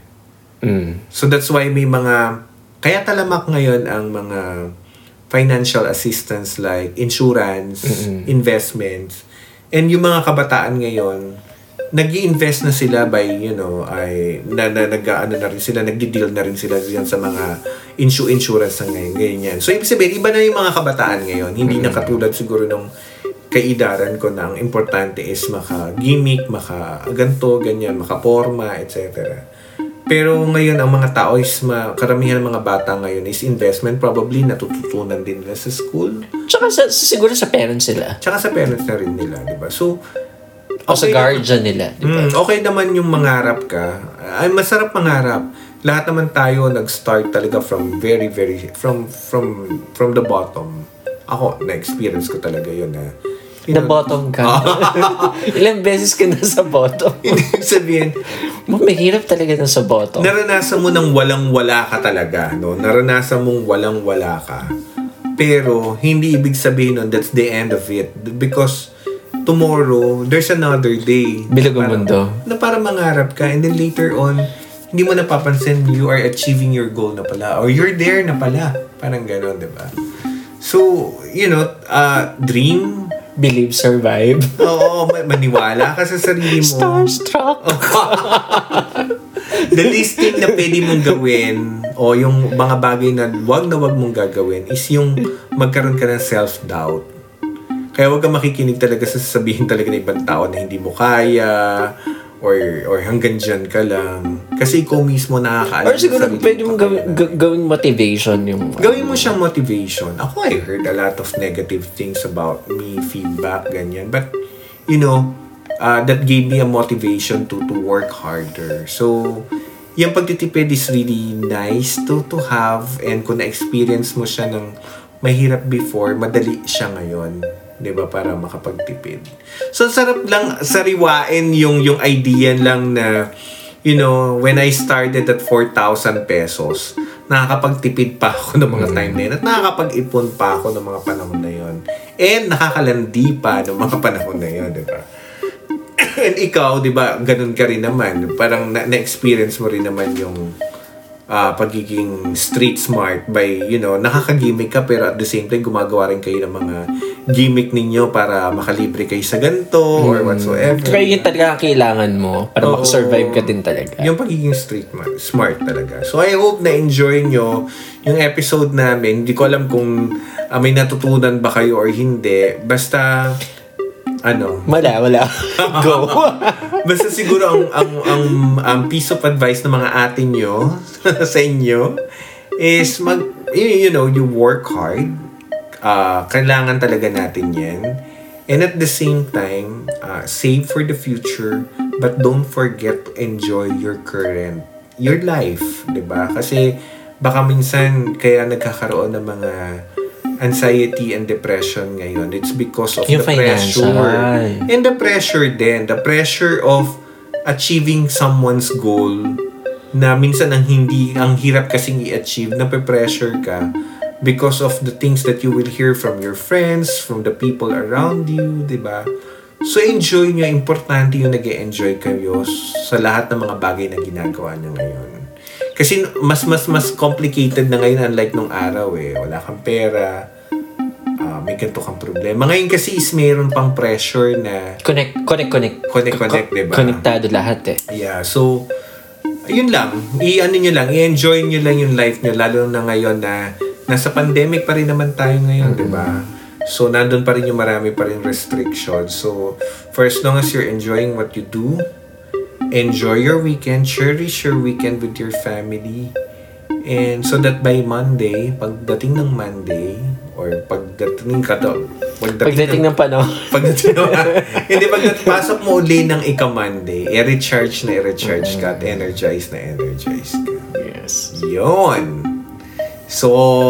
Mm. So that's why may mga, kaya talamak ngayon ang mga financial assistance like insurance, mm-hmm. investments, and yung mga kabataan ngayon, nag-i-invest na sila by, you know, ay, na, na, nag, ano na rin sila, nag-deal na rin sila yan sa mga insu insurance na ngayon, ganyan. So ibig sabihin, iba na yung mga kabataan ngayon, hindi mm-hmm. na katulad siguro nung kaidaran ko na ang importante is maka-gimmick, maka-ganto, ganyan, maka-forma, et cetera. Pero ngayon, ang mga tao is, ma, karamihan ng mga bata ngayon is investment. Probably natututunan din nila sa school. Tsaka sa, siguro sa parents nila. Tsaka sa parents na rin nila, di ba? So, O sa guardian nila, di ba? Mm, okay naman yung mangarap ka. Ay, masarap mangarap. Lahat naman tayo nag-start talaga from very, very, from, from, from the bottom. Ako, na-experience ko talaga yun na, The bottom ka. Ilang beses ka na sa bottom. Hindi sabihin, mahirap talaga na sa bottom. naranasan mo ng walang-wala ka talaga, no? Naranasan mong walang-wala ka. Pero, hindi ibig sabihin nun, that's the end of it. Because, tomorrow, there's another day. Bilog ang mundo. Na para mangarap ka. And then later on, hindi mo napapansin, you are achieving your goal na pala. Or you're there na pala. Parang gano'n, di ba? So, you know, uh, dream. Believe, survive. Oo, maniwala ka sa sarili mo. Starstruck. The least thing na pwede mong gawin o yung mga bagay na wag na wag mong gagawin is yung magkaroon ka ng self-doubt. Kaya wag kang makikinig talaga sa sasabihin talaga ng ibang tao na hindi mo kaya or or hanggang dyan ka lang. Kasi ikaw mismo nakakaalam. Or siguro pwede mong gawin, ga- gawin motivation yung... Gawin mo siyang motivation. Ako, I heard a lot of negative things about me, feedback, ganyan. But, you know, uh, that gave me a motivation to to work harder. So, yung pagtitipid is really nice to to have, and kung na-experience mo siya ng mahirap before, madali siya ngayon. 'Di ba, para makapagtipid. So, sarap lang sariwain yung yung idea lang na, you know, when I started at four thousand pesos, nakakapagtipid pa ako ng mga time na yun at nakakapag-ipon pa ako ng mga panahon na yun. And nakakalandi pa ng mga panahon na yun, di ba? And ikaw, di ba, ganun ka rin naman. Parang na- na-experience mo rin naman yung uh, pagiging street smart by, you know, nakaka-gimmick ka pero at the same time gumagawa rin kayo ng mga gimmick ninyo para makalibre kayo sa ganito mm. or whatsoever. Kaya yun talaga ang kailangan mo para Oo. makasurvive ka din talaga. Yung pagiging street ma- smart talaga. So I hope na-enjoy nyo yung episode namin. Hindi ko alam kung uh, may natutunan ba kayo or hindi. Basta, ano? Wala, wala. Go. Basta siguro ang, ang, ang, ang piece of advice ng mga atin nyo sa inyo is mag, you, you know, you work hard. Uh, kailangan talaga natin yan. And at the same time, uh, save for the future, but don't forget to enjoy your current, your life, diba? Kasi baka minsan kaya nagkakaroon ng mga anxiety and depression ngayon. It's because of yung the pressure. financial. And the pressure din. The pressure of achieving someone's goal na minsan ang hindi, ang hirap kasing i-achieve, nape-pressure ka because of the things that you will hear from your friends, from the people around you, di ba? So, enjoy nyo. Importante yung nag-enjoy kayo sa lahat ng mga bagay na ginagawa nyo ngayon. Kasi mas, mas, mas complicated na ngayon unlike nung araw eh. Wala kang pera, uh, may ganito kang problema. Ngayon kasi is mayroon pang pressure na Connect, connect, connect. Connect, connect, Co- diba? Konektado lahat eh. Yeah, so, yun lang. I-ano nyo lang, i-enjoy nyo lang yung life nyo, lalo na ngayon na nasa pandemic pa rin naman tayo ngayon, mm-hmm. di ba? So, nandun pa rin yung marami pa rin restrictions. So, for as long as you're enjoying what you do, enjoy your weekend, cherish your weekend with your family, and so that by Monday, pagdating ng Monday, or pagdating ka to, pagdating, pagdating ng, ng panahon, pagdating ng, hindi, pagdating, pasok mo uli ng ika-Monday, i-recharge na i-recharge ka, at energize na energize ka. Yes. Yun. So,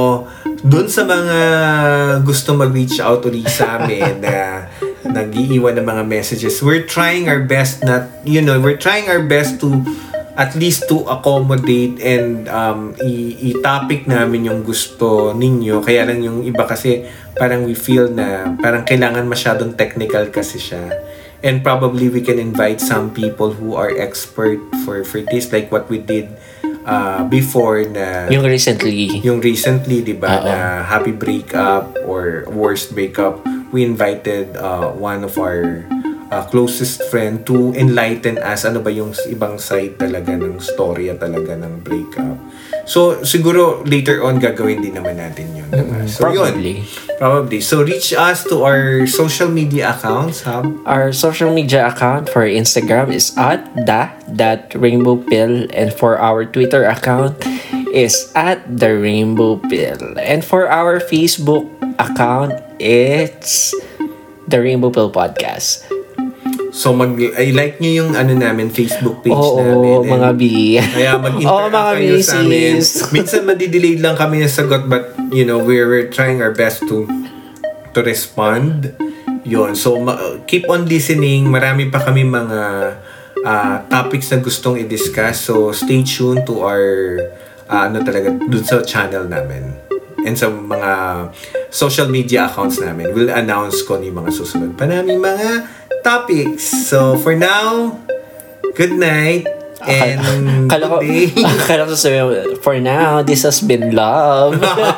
dun sa mga gusto mag-reach out ulit sa amin na nag-iiwan ng mga messages, we're trying our best not, you know, we're trying our best to at least to accommodate and um, i- i-topic namin yung gusto ninyo. Kaya lang yung iba kasi parang we feel na parang kailangan masyadong technical kasi siya. And probably we can invite some people who are expert for, for this, like what we did Uh, before na yung recently yung recently di ba Uh-oh. na happy breakup or worst breakup, we invited uh, one of our uh, closest friend to enlighten us ano ba yung ibang side talaga ng storya talaga ng breakup. So siguro later on gagawin din naman natin yun, diba? So probably yun, probably so reach us to our social media accounts. Hub. Our social media account for Instagram is at the love.rainbowpill. And for our Twitter account is at the Rainbow Pill. And for our Facebook account, it's the Rainbow Pill Podcast. So, mag, I like nyo yung ano namin, Facebook page Oo, namin. mga And B. Kaya mag-interact Oo, mga kayo sa amin. misis. Minsan madidelayed lang kami ng sagot, but, you know, we're, we're trying our best to to respond. Yun. So, ma- keep on listening. Marami pa kami mga uh, topics na gustong i-discuss. So, stay tuned to our, uh, ano talaga, dun sa channel namin. And sa mga social media accounts namin. We'll announce ko ni mga susunod pa namin mga topics. So, for now, good night. And Kala ko, good day. kala ko sasabihin, for now, this has been love.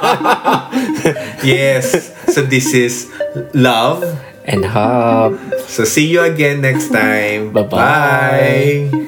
Yes. So, this is love. And hope. So, see you again next time. Bye-bye. Bye.